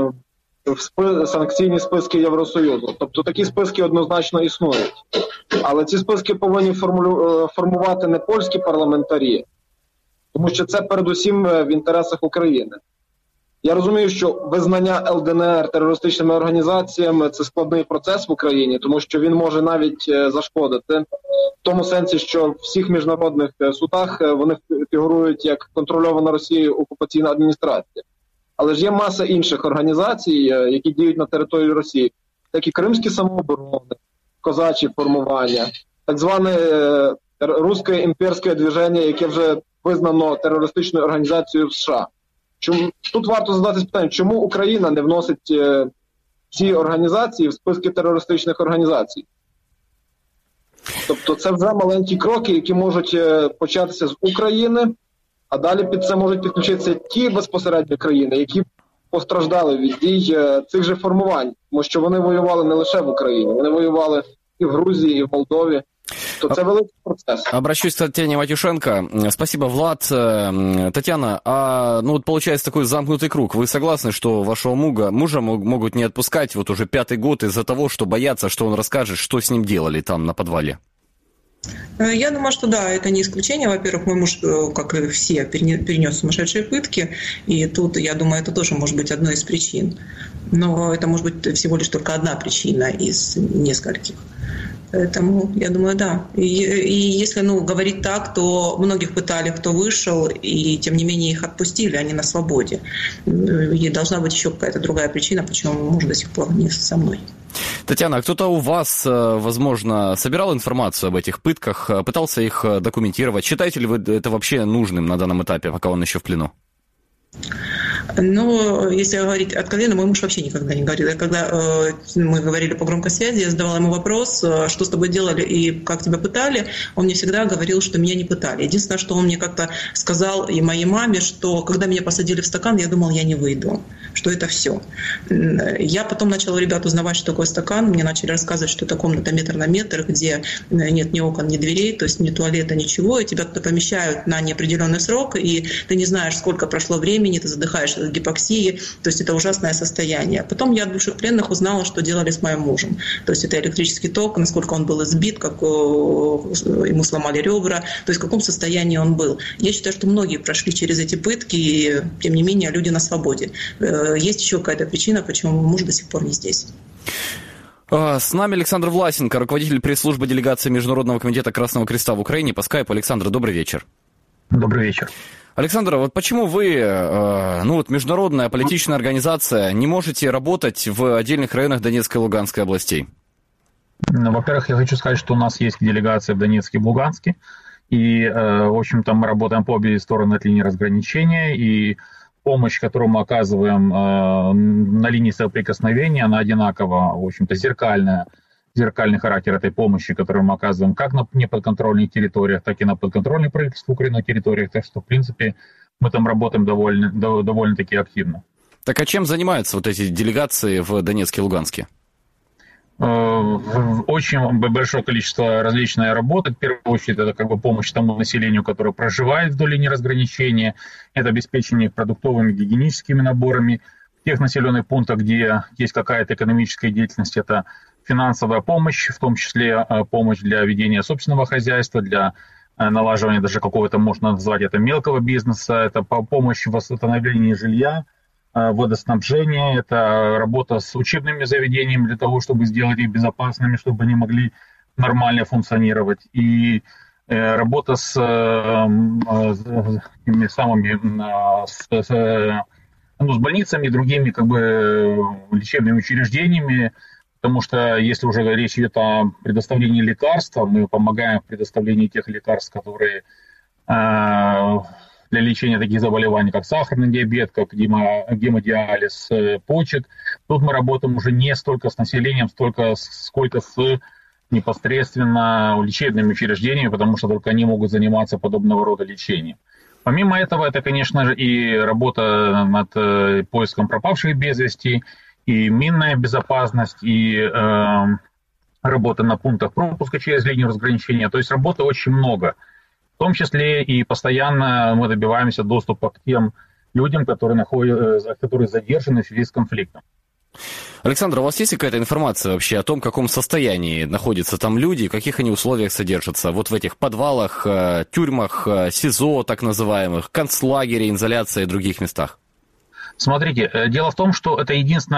в санкційні списки Євросоюзу. Тобто такі списки однозначно існують. Але ці списки повинні формувати не польські парламентарі, тому що це передусім в інтересах України. Я розумію, що визнання ЛДНР терористичними організаціями – це складний процес в Україні, тому що він може навіть зашкодити. В тому сенсі, що в всіх міжнародних судах вони фігурують як контрольована Росією окупаційна адміністрація. Але ж є маса інших організацій, які діють на території Росії, такі кримські самооборони, козачі формування, так зване русське імперське движення, яке вже визнано терористичною організацією в США. Тут варто задатись питання, чому Україна не вносить ці організації в списки терористичних організацій? Тобто це вже маленькі кроки, які можуть початися з України, а далі під це можуть підключитися ті безпосередньо країни, які постраждали від дій цих же формувань, тому що вони воювали не лише в Україні, вони воювали і в Грузії, і в Молдові. То це великий процес. Обращусь к Татьяне Матюшенко. Спасибо, Влад. Татьяна, ну вот получается такой замкнутый круг. Вы согласны, что вашего мужа могут не отпускать вот уже 5-й год из-за того, что боятся, что он расскажет, что с ним делали там на подвале? Я думаю, что да, это не исключение. Во-первых, мой муж, как и все, перенес сумасшедшие пытки, и тут, я думаю, это тоже может быть одной из причин. Но это может быть всего лишь только одна причина из нескольких. Поэтому, я думаю, да. И если говорить так, то многих пытали, кто вышел, и тем не менее их отпустили, они на свободе. И должна быть еще какая-то другая причина, почему муж до сих пор не со мной. Татьяна, а кто-то у вас, возможно, собирал информацию об этих пытках, пытался их документировать? Считаете ли вы это вообще нужным на данном этапе, пока он еще в плену? Но если говорить откровенно, мой муж вообще никогда не говорил. Когда мы говорили по громкой связи, я задавала ему вопрос, что с тобой делали и как тебя пытали, он мне всегда говорил, что меня не пытали. Единственное, что он мне как-то сказал и моей маме, что когда меня посадили в стакан, я думал, я не выйду, что это все. Я потом начала у ребят узнавать, что такое стакан, мне начали рассказывать, что это комната метр на метр, где нет ни окон, ни дверей, то есть ни туалета, ничего, и тебя туда помещают на неопределенный срок, и ты не знаешь, сколько прошло времени, ты задыхаешься от гипоксии, то есть это ужасное состояние. Потом я от бывших пленных узнала, что делали с моим мужем. То есть это электрический ток, насколько он был избит, как ему сломали ребра, то есть в каком состоянии он был. Я считаю, что многие прошли через эти пытки, и тем не менее люди на свободе. Есть еще какая-то причина, почему муж до сих пор не здесь. С нами Александр Власенко, руководитель пресс-службы делегации Международного комитета Красного Креста в Украине. По скайпу. Александр, добрый вечер. Добрый вечер. Александр, вот почему вы, международная политическая организация, не можете работать в отдельных районах Донецкой и Луганской областей? Во-первых, я хочу сказать, что у нас есть делегация в Донецке и в Луганске, и, в общем-то, мы работаем по обе стороны от линии разграничения, и помощь, которую мы оказываем на линии соприкосновения, она одинаково, в общем-то, зеркальный характер этой помощи, которую мы оказываем как на неподконтрольных территориях, так и на подконтрольных правительству Украины территориях. Так что, в принципе, мы там работаем довольно-таки активно. Так а чем занимаются вот эти делегации в Донецке и Луганске? Очень большое количество различной работы. В первую очередь, это как бы помощь тому населению, которое проживает вдоль линии разграничения. Это обеспечение их продуктовыми, гигиеническими наборами. В тех населенных пунктах, где есть какая-то экономическая деятельность, это финансовая помощь, в том числе помощь для ведения собственного хозяйства, для налаживания даже какого-то, можно назвать это, мелкого бизнеса. Это помощь в восстановлении жилья, водоснабжение, это работа с учебными заведениями для того, чтобы сделать их безопасными, чтобы они могли нормально функционировать. И работа с больницами и другими как бы лечебными учреждениями, потому что если уже речь идет о предоставлении лекарств, мы помогаем в предоставлении тех лекарств, которые для лечения таких заболеваний, как сахарный диабет, как гемодиализ почек. Тут мы работаем уже не столько с населением, сколько с непосредственно лечебными учреждениями, потому что только они могут заниматься подобного рода лечением. Помимо этого, это, конечно же, и работа над поиском пропавших без вести, и минная безопасность, и работа на пунктах пропуска через линию разграничения. То есть работы очень много. В том числе и постоянно мы добиваемся доступа к тем людям, которые задержаны в связи с конфликтом. Александр, у вас есть какая-то информация вообще о том, в каком состоянии находятся там люди, в каких они условиях содержатся? Вот в этих подвалах, тюрьмах, СИЗО так называемых, концлагере, изоляции и других местах? Смотрите, дело в том, что это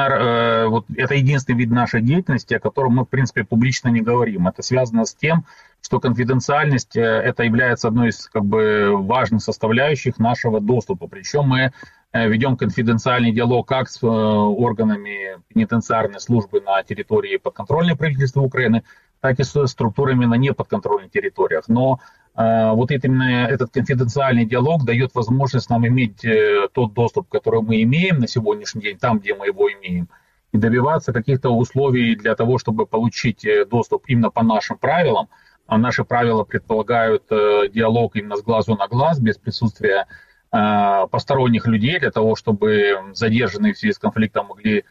единственный вид нашей деятельности, о котором мы, в принципе, публично не говорим. Это связано с тем, что конфиденциальность это является одной из как бы важных составляющих нашего доступа. Причем мы ведем конфиденциальный диалог как с органами пенитенциарной службы на территории подконтрольной правительства Украины, так и с структурами на неподконтрольных территориях. Но вот именно этот конфиденциальный диалог дает возможность нам иметь тот доступ, который мы имеем на сегодняшний день, там, где мы его имеем, и добиваться каких-то условий для того, чтобы получить доступ именно по нашим правилам. А наши правила предполагают диалог именно с глазу на глаз, без присутствия посторонних людей, для того, чтобы задержанные в связи с конфликтом могли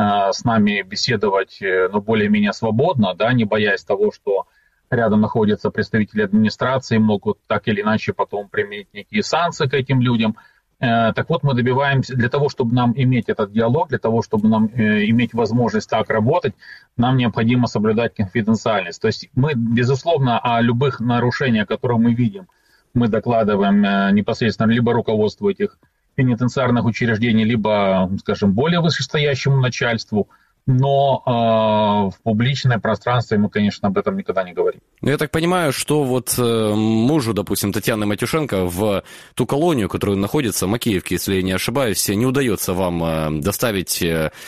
с нами беседовать более-менее свободно, да, не боясь того, что рядом находятся представители администрации, могут так или иначе потом применить некие санкции к этим людям. Так вот, мы добиваемся, для того, чтобы нам иметь этот диалог, для того, чтобы нам иметь возможность так работать, нам необходимо соблюдать конфиденциальность. То есть мы, безусловно, о любых нарушениях, которые мы видим, мы докладываем непосредственно либо руководству этих пенитенциарных учреждений, либо, скажем, более вышестоящему начальству, но в публичное пространство мы, конечно, об этом никогда не говорим. Я так понимаю, что вот мужу, допустим, Татьяны Матюшенко в ту колонию, которая находится в Макеевке, если я не ошибаюсь, не удается вам доставить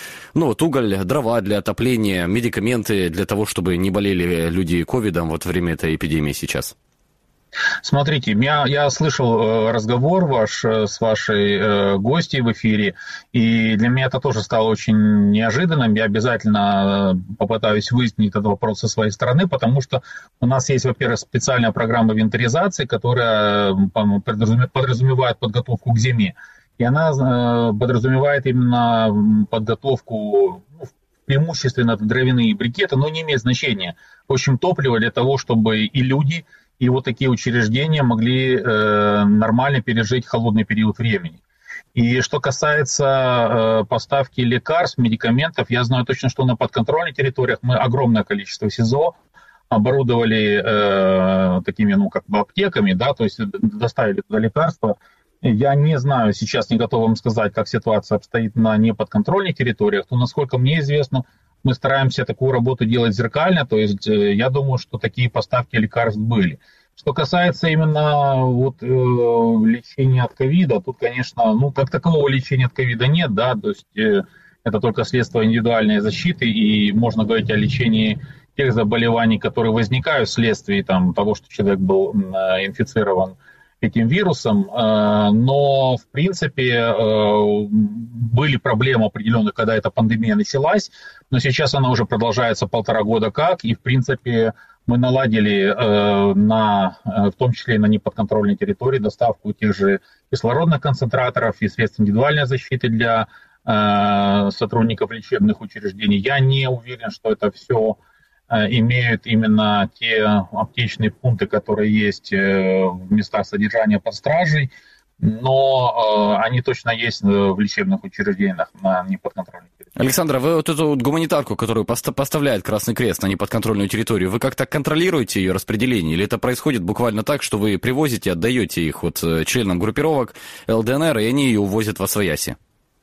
уголь, дрова для отопления, медикаменты для того, чтобы не болели люди ковидом вот во время этой эпидемии сейчас? Смотрите, я слышал разговор ваш с вашей гостьей в эфире, и для меня это тоже стало очень неожиданным. Я обязательно попытаюсь выяснить этот вопрос со своей стороны, потому что у нас есть, во-первых, специальная программа инвентаризации, которая подразумевает подготовку к зиме, и она подразумевает именно подготовку преимущественно дровяные брикеты, но не имеет значения. В общем, топливо для того, чтобы и люди, и вот такие учреждения могли нормально пережить холодный период времени. И что касается поставки лекарств, медикаментов, я знаю точно, что на подконтрольных территориях мы огромное количество СИЗО оборудовали такими, аптеками, да, то есть доставили туда лекарства. Я не знаю, сейчас не готов вам сказать, как ситуация обстоит на неподконтрольных территориях, но, насколько мне известно, мы стараемся такую работу делать зеркально, то есть я думаю, что такие поставки лекарств были. Что касается именно лечения от ковида, тут, конечно, как такового лечения от ковида нет, да, то есть это только средство индивидуальной защиты, и можно говорить о лечении тех заболеваний, которые возникают вследствие того, что человек был инфицирован этим вирусом, но, в принципе, были проблемы определенные, когда эта пандемия началась, но сейчас она уже продолжается 1,5 года как, и, в принципе, мы наладили, в том числе и на неподконтрольной территории, доставку тех же кислородных концентраторов и средств индивидуальной защиты для сотрудников лечебных учреждений. Я не уверен, что это все имеют именно те аптечные пункты, которые есть в местах содержания под стражей, но они точно есть в лечебных учреждениях на неподконтрольной территории. Александр, вы вот эту гуманитарку, которую поставляет Красный Крест на неподконтрольную территорию, вы как-то контролируете ее распределение? Или это происходит буквально так, что вы привозите, отдаете их членам группировок ЛДНР, и они ее увозят во свояси?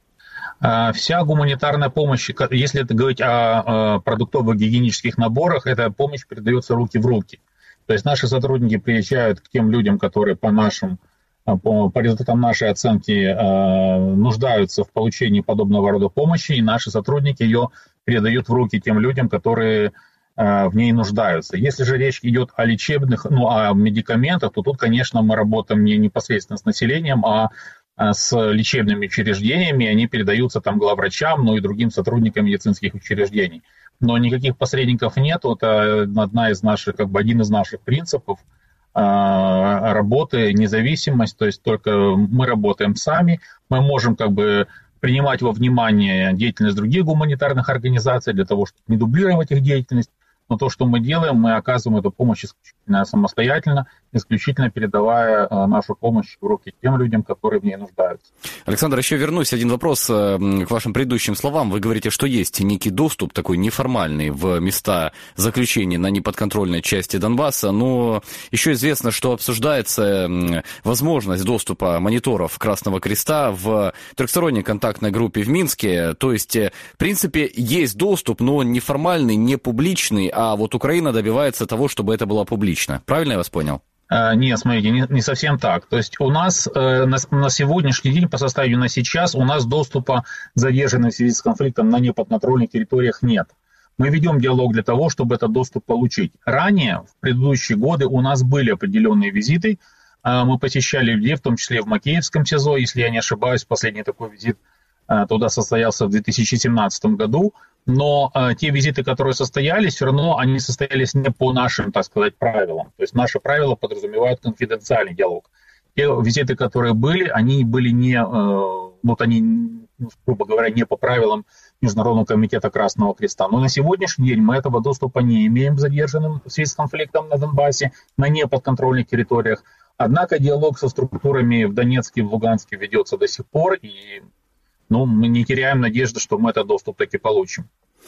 Вся гуманитарная помощь, если это говорить о продуктовых гигиенических наборах, эта помощь передается руки в руки. То есть наши сотрудники приезжают к тем людям, которые по результатам нашей оценки нуждаются в получении подобного рода помощи, и наши сотрудники ее передают в руки тем людям, которые в ней нуждаются. Если же речь идет о лечебных, о медикаментах, то тут, конечно, мы работаем не непосредственно с населением, а с лечебными учреждениями, они передаются там главврачам, и другим сотрудникам медицинских учреждений. Но никаких посредников нет, это один из наших принципов работы, независимость, то есть только мы работаем сами, мы можем принимать во внимание деятельность других гуманитарных организаций для того, чтобы не дублировать их деятельность, но то, что мы делаем, мы оказываем эту помощь исключительно самостоятельно, исключительно передавая нашу помощь в руки тем людям, которые в ней нуждаются. Александр, еще вернусь. Один вопрос к вашим предыдущим словам. Вы говорите, что есть некий доступ такой неформальный в места заключения на неподконтрольной части Донбасса, но еще известно, что обсуждается возможность доступа мониторов Красного Креста в трехсторонней контактной группе в Минске. То есть, в принципе, есть доступ, но он неформальный, не публичный, а вот Украина добивается того, чтобы это было публично. Правильно я вас понял? Нет, смотрите, не совсем так. То есть у нас на сегодняшний день, по состоянию на сейчас, у нас доступа задержанных в связи с конфликтом на неподконтрольных территориях нет. Мы ведем диалог для того, чтобы этот доступ получить. Ранее, в предыдущие годы, у нас были определенные визиты. Мы посещали людей, в том числе в Макеевском СИЗО, если я не ошибаюсь, последний такой визит туда состоялся в 2017 году. Но те визиты, которые состоялись, все равно они состоялись не по нашим, так сказать, правилам. То есть наши правила подразумевают конфиденциальный диалог. Те визиты, которые были, они были грубо говоря, не по правилам Международного комитета Красного Креста. Но на сегодняшний день мы этого доступа не имеем к задержанным в связи с конфликтом на Донбассе, на неподконтрольных территориях. Однако диалог со структурами в Донецке и в Луганске ведется до сих пор, и мы не теряем надежды, что мы этот доступ таки получим.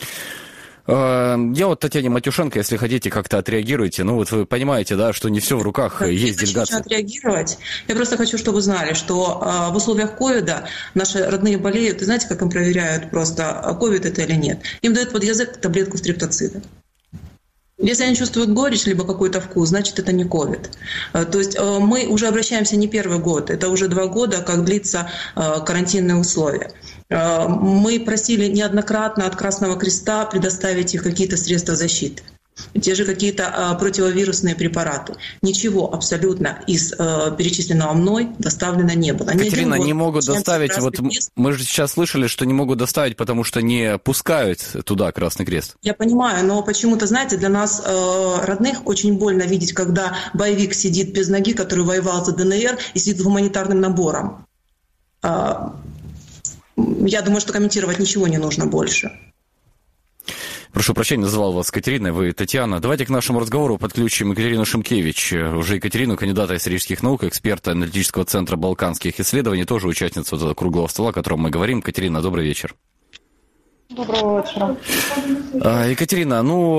Я Татьяне Матюшенко, если хотите, как-то отреагируйте. Вы понимаете, да, что не все в руках, есть делегация. Я хочу отреагировать. Я просто хочу, чтобы вы знали, что в условиях ковида наши родные болеют. И знаете, как им проверяют просто, ковид это или нет? Им дают под язык таблетку стриптоцида. Если они чувствуют горечь, либо какой-то вкус, значит, это не ковид. То есть мы уже обращаемся не первый год, это уже 2 года, как длится карантинные условия. Мы просили неоднократно от Красного Креста предоставить их какие-то средства защиты. Те же какие-то противовирусные препараты. Ничего абсолютно из перечисленного мной доставлено не было. Катерина, не могут доставить, мы же сейчас слышали, что не могут доставить, потому что не пускают туда Красный Крест. Я понимаю, но почему-то, знаете, для нас, родных, очень больно видеть, когда боевик сидит без ноги, который воевал за ДНР, и сидит с гуманитарным набором. Я думаю, что комментировать ничего не нужно больше. Прошу прощения, называл вас Катериной, вы Татьяна. Давайте к нашему разговору подключим Екатерину Шимкевич. Уже Екатерину, кандидата исторических наук, эксперта аналитического центра балканских исследований, тоже участница этого круглого стола, о котором мы говорим. Катерина, добрый вечер. Доброго вечера. Екатерина,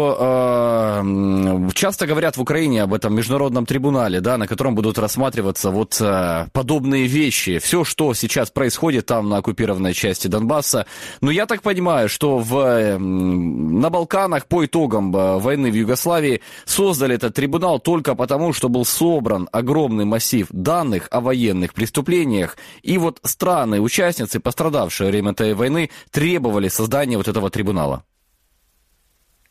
часто говорят в Украине об этом международном трибунале, да, на котором будут рассматриваться подобные вещи. Все, что сейчас происходит там на оккупированной части Донбасса. Но я так понимаю, что на Балканах по итогам войны в Югославии создали этот трибунал только потому, что был собран огромный массив данных о военных преступлениях. И страны, участницы, пострадавшие во время этой войны, требовали создания этого трибунала.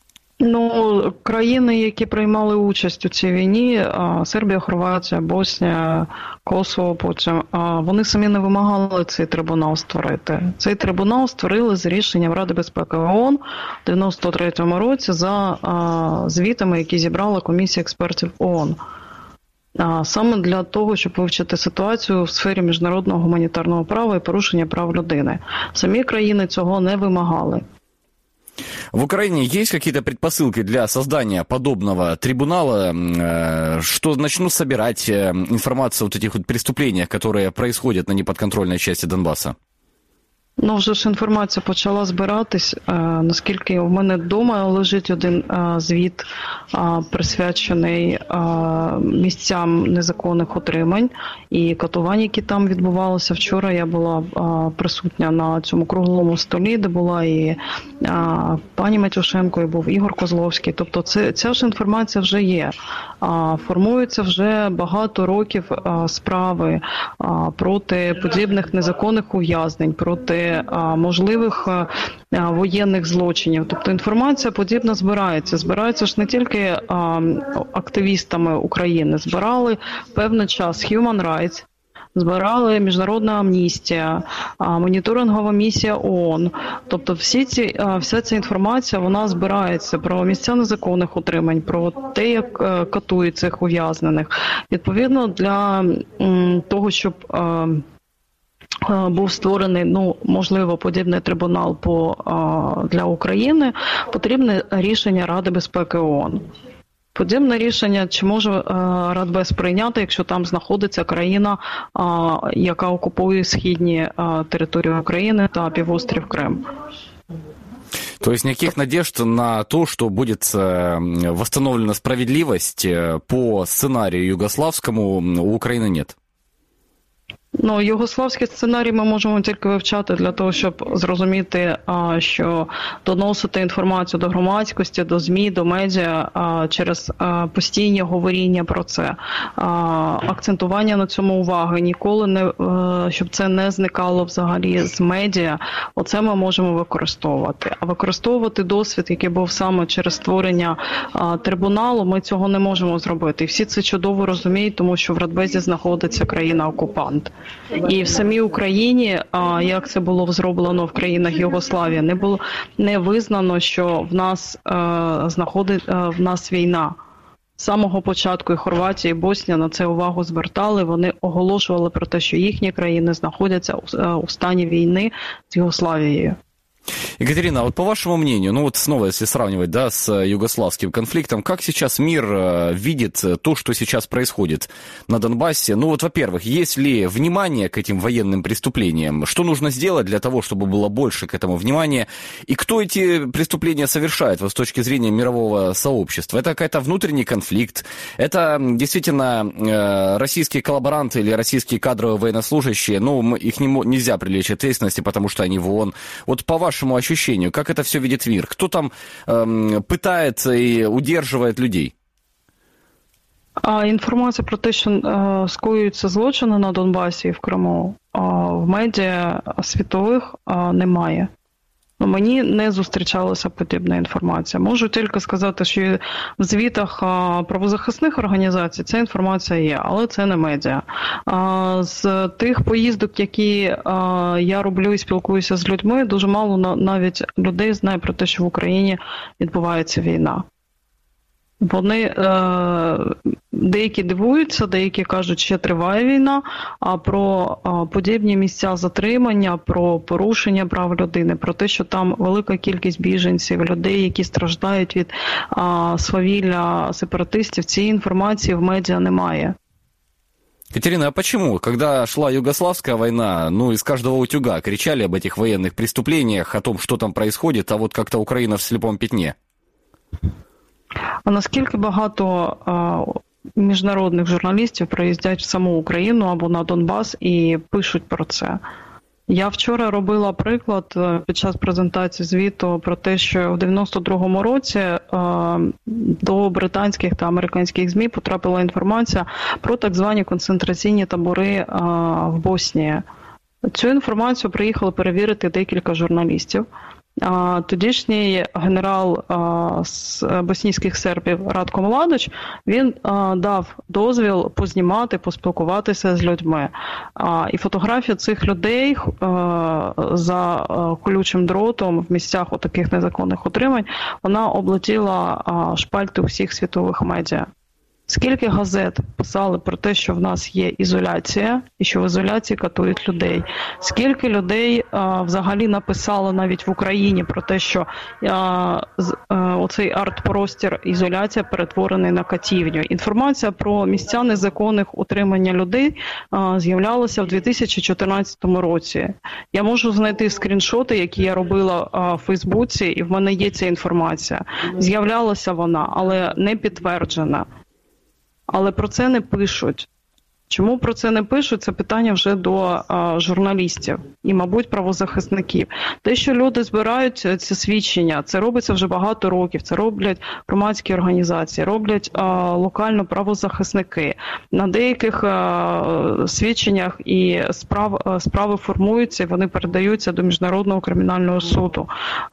Ну, країни, які приймали участь у цій війні, Сербія, Хорватія, Боснія, Косово потім, вони самі не вимагали цей трибунал створити. Цей трибунал створили з рішенням Ради безпеки ООН у 1993 році за звітами, які зібрала комісія експертів ООН. Саме для того, щоб вивчити ситуацію в сфері міжнародного гуманітарного права і порушення прав людини. Самі країни цього не вимагали. В Украине есть какие-то предпосылки для создания подобного трибунала, что начнут собирать информацию о вот этих вот преступлениях, которые происходят на неподконтрольной части Донбасса? Ну, вже ж інформація почала збиратись. Наскільки в мене вдома лежить один звіт, присвячений місцям незаконних отримань і катувань, які там відбувалися. Вчора я була присутня на цьому круглому столі, де була і пані Матюшенко, і був Ігор Козловський. Тобто ця ж інформація вже є. Формуються вже багато років справи проти подібних незаконних ув'язнень, проти можливих воєнних злочинів. Тобто інформація подібна збирається. Збирається ж не тільки активістами України, збирали певний час Human Rights, збирали Міжнародна амністія, моніторингова місія ООН. Тобто вся ця інформація, вона збирається про місця незаконних утримань, про те, як катують цих ув'язнених. Відповідно, для того, щоб був створений, можливо, подібний трибунал для України, потрібне рішення Ради безпеки ООН. Подібне рішення чи може Радбез прийняти, якщо там знаходиться країна, яка окупує східні території України та півострів Крим? То есть никаких надежд на то, что будет восстановлена справедливость по сценарию югославскому, у Украины нет? Югославський сценарій ми можемо тільки вивчати для того, щоб зрозуміти, що доносити інформацію до громадськості, до ЗМІ, до медіа через постійні говоріння про це, акцентування на цьому уваги, ніколи не, щоб це не зникало взагалі з медіа, оце ми можемо використовувати. А використовувати досвід, який був саме через створення трибуналу, ми цього не можемо зробити. І всі це чудово розуміють, тому що в Радбезі знаходиться країна-окупант. І в самій Україні, як це було зроблено в країнах Югославії, не визнано, що в нас війна. З самого початку і Хорватія, і Боснія на це увагу звертали, вони оголошували про те, що їхні країни знаходяться у стані війни з Югославією. Екатерина, а вот по вашему мнению, снова если сравнивать, с югославским конфликтом, как сейчас мир видит то, что сейчас происходит на Донбассе? Во-первых, есть ли внимание к этим военным преступлениям? Что нужно сделать для того, чтобы было больше к этому внимания? И кто эти преступления совершает с точки зрения мирового сообщества? Это какой-то внутренний конфликт? Это действительно российские коллаборанты или российские кадровые военнослужащие? Их нельзя привлечь к ответственности, потому что они в ООН. Вот по вашему ощущению, как это все видит мир? Кто там пытается и удерживает людей? Інформація про те, що скоюються злочини на Донбасі і в Криму, в медіа світових немає. Мені не зустрічалася подібна інформація. Можу тільки сказати, що в звітах правозахисних організацій ця інформація є, але це не медіа. З тих поїздок, які я роблю і спілкуюся з людьми, дуже мало навіть людей знає про те, що в Україні відбувається війна. Вони деякі дивуються, деякі кажуть, що триває війна, а про подібні місця затримання, про порушення прав людини, про те, що там велика кількість біженців, людей, які страждають від свавілля сепаратистів, цієї інформації в медіа немає. Катерина, а почему, когда шла Югославская война, из каждого утюга кричали об этих военных преступлениях, о том, что там происходит, а вот как-то Украина в слепом пятне? А наскільки багато міжнародних журналістів приїздять в саму Україну або на Донбас і пишуть про це? Я вчора робила приклад під час презентації звіту про те, що в 92-му році до британських та американських ЗМІ потрапила інформація про так звані концентраційні табори в Боснії. Цю інформацію приїхали перевірити декілька журналістів. Тодішній генерал з боснійських сербів Радко Младич, він дав дозвіл познімати, поспілкуватися з людьми. І фотографія цих людей за колючим дротом в місцях таких незаконних утримань, вона облетіла шпальти всіх світових медіа. Скільки газет писали про те, що в нас є ізоляція і що в ізоляції катують людей? Скільки людей взагалі написало навіть в Україні про те, що оцей арт-простір ізоляція перетворений на катівню? Інформація про місця незаконних утримання людей з'являлася в 2014 році. Я можу знайти скріншоти, які я робила в Фейсбуці, і в мене є ця інформація. З'являлася вона, але не підтверджена. Але про це не пишуть. Чому про це не пишуть? Це питання вже до журналістів і, мабуть, правозахисників. Те, що люди збирають ці свідчення, це робиться вже багато років. Це роблять громадські організації, роблять локально правозахисники. На деяких свідченнях і справи формуються, вони передаються до Міжнародного кримінального суду.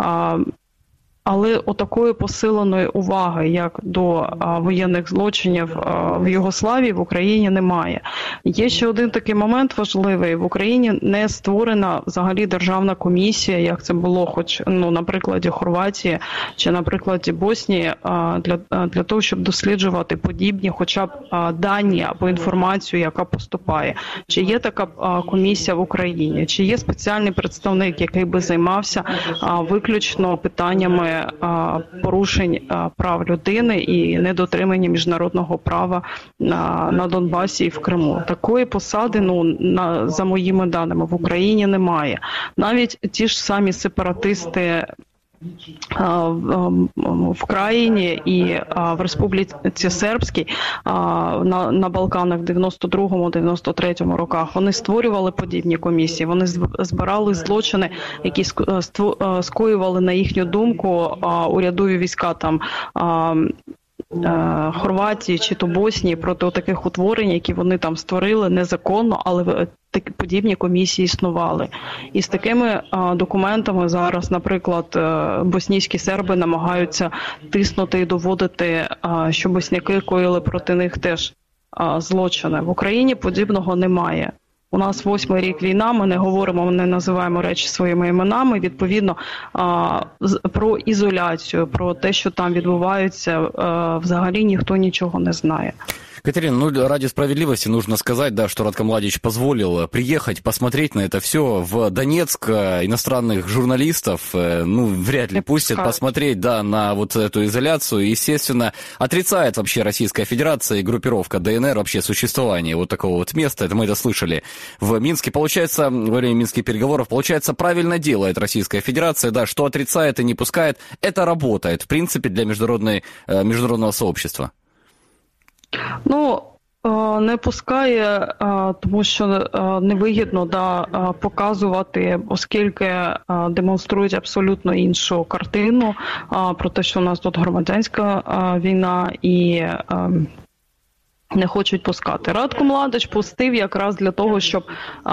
Але отакої посиленої уваги, як до воєнних злочинів в Югославії, в Україні немає. Є ще один такий момент важливий. В Україні не створена взагалі державна комісія, як це було хоч на прикладі Хорватії чи на прикладі Боснії, для того, щоб досліджувати подібні хоча б дані або інформацію, яка поступає. Чи є така комісія в Україні? Чи є спеціальний представник, який би займався виключно питаннями порушень прав людини і недотримання міжнародного права на Донбасі і в Криму. Такої посади, за моїми даними, в Україні немає. Навіть ті ж самі сепаратисти в країні і в Республіці Сербській на Балканах в 92-93 роках вони створювали подібні комісії, вони збирали злочини, які скоювали, на їхню думку, урядові війська там Хорватії чи то Боснії проти таких утворень, які вони там створили незаконно, але подібні комісії існували. І з такими документами зараз, наприклад, боснійські серби намагаються тиснути і доводити, що босняки коїли проти них теж злочини. В Україні подібного немає. У нас 8-й рік війна, ми не говоримо, ми не називаємо речі своїми іменами. Відповідно, про ізоляцію, про те, що там відбувається, взагалі ніхто нічого не знає. Катерина, ради справедливости нужно сказать, да, что Радко Младич позволил приехать, посмотреть на это все в Донецк иностранных журналистов, вряд ли пустят посмотреть, да, на вот эту изоляцию. Естественно, отрицает вообще Российская Федерация и группировка ДНР вообще существование вот такого вот места. Это мы это слышали в Минске. Получается, во время минских переговоров, правильно делает Российская Федерация, да, что отрицает и не пускает. Это работает, в принципе, для международного сообщества. Не пускає, тому що невигідно показувати, оскільки демонструють абсолютно іншу картину про те, що у нас тут громадянська війна і не хочуть пускати. Радко Младич пустив якраз для того, щоб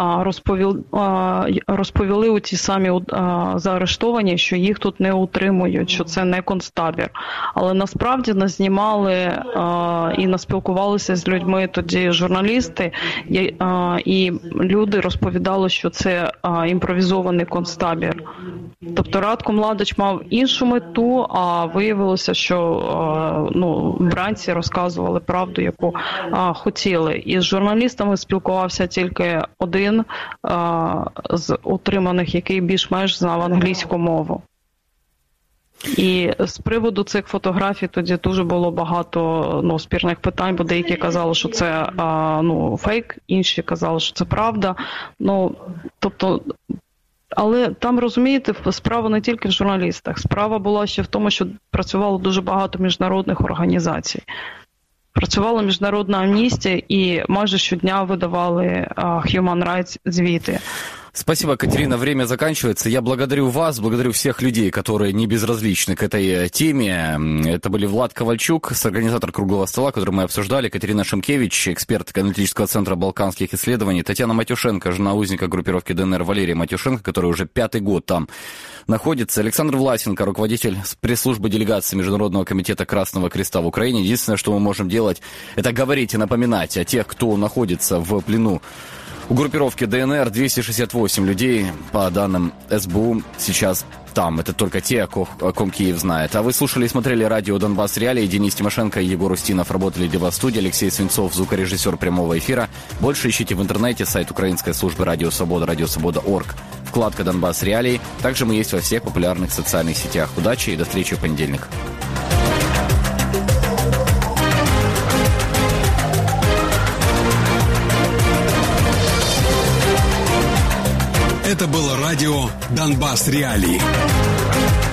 розповіли у ті самі заарештовані, що їх тут не утримують, що це не концтабір. Але насправді нас знімали і наспілкувалися з людьми тоді журналісти, і люди розповідали, що це імпровізований концтабір. Тобто Радко Младич мав іншу мету, а виявилося, що бранці розказували правду, яку хотіли. І з журналістами спілкувався тільки один з утриманих, який більш-менш знав англійську мову. І з приводу цих фотографій тоді дуже було багато спірних питань, бо деякі казали, що це фейк, інші казали, що це правда. Але там, розумієте, справа не тільки в журналістах. Справа була ще в тому, що працювало дуже багато міжнародних організацій. Працювала Міжнародна амністія і майже щодня видавали Human Rights звіти. Спасибо, Катерина. Время заканчивается. Я благодарю вас, благодарю всех людей, которые не безразличны к этой теме. Это были Влад Ковальчук, организатор круглого стола, который мы обсуждали, Катерина Шимкевич, эксперт аналитического центра балканских исследований, Татьяна Матюшенко, жена узника группировки ДНР Валерия Матюшенко, который уже 5-й год там находится, Александр Власенко, руководитель пресс-службы делегации Международного комитета Красного Креста в Украине. Единственное, что мы можем делать, это говорить и напоминать о тех, кто находится в плену у группировки ДНР. 268 людей, по данным СБУ, сейчас там. Это только те, о ком Киев знает. А вы слушали и смотрели радио «Донбасс Реалии». Денис Тимошенко и Егор Устинов работали для вас в студии. Алексей Свинцов, звукорежиссер прямого эфира. Больше ищите в интернете сайт украинской службы «Радио Свобода», радиосвобода.орг, вкладка «Донбасс Реалии». Также мы есть во всех популярных социальных сетях. Удачи и до встречи в понедельник. Это было радио «Донбасс Реалии».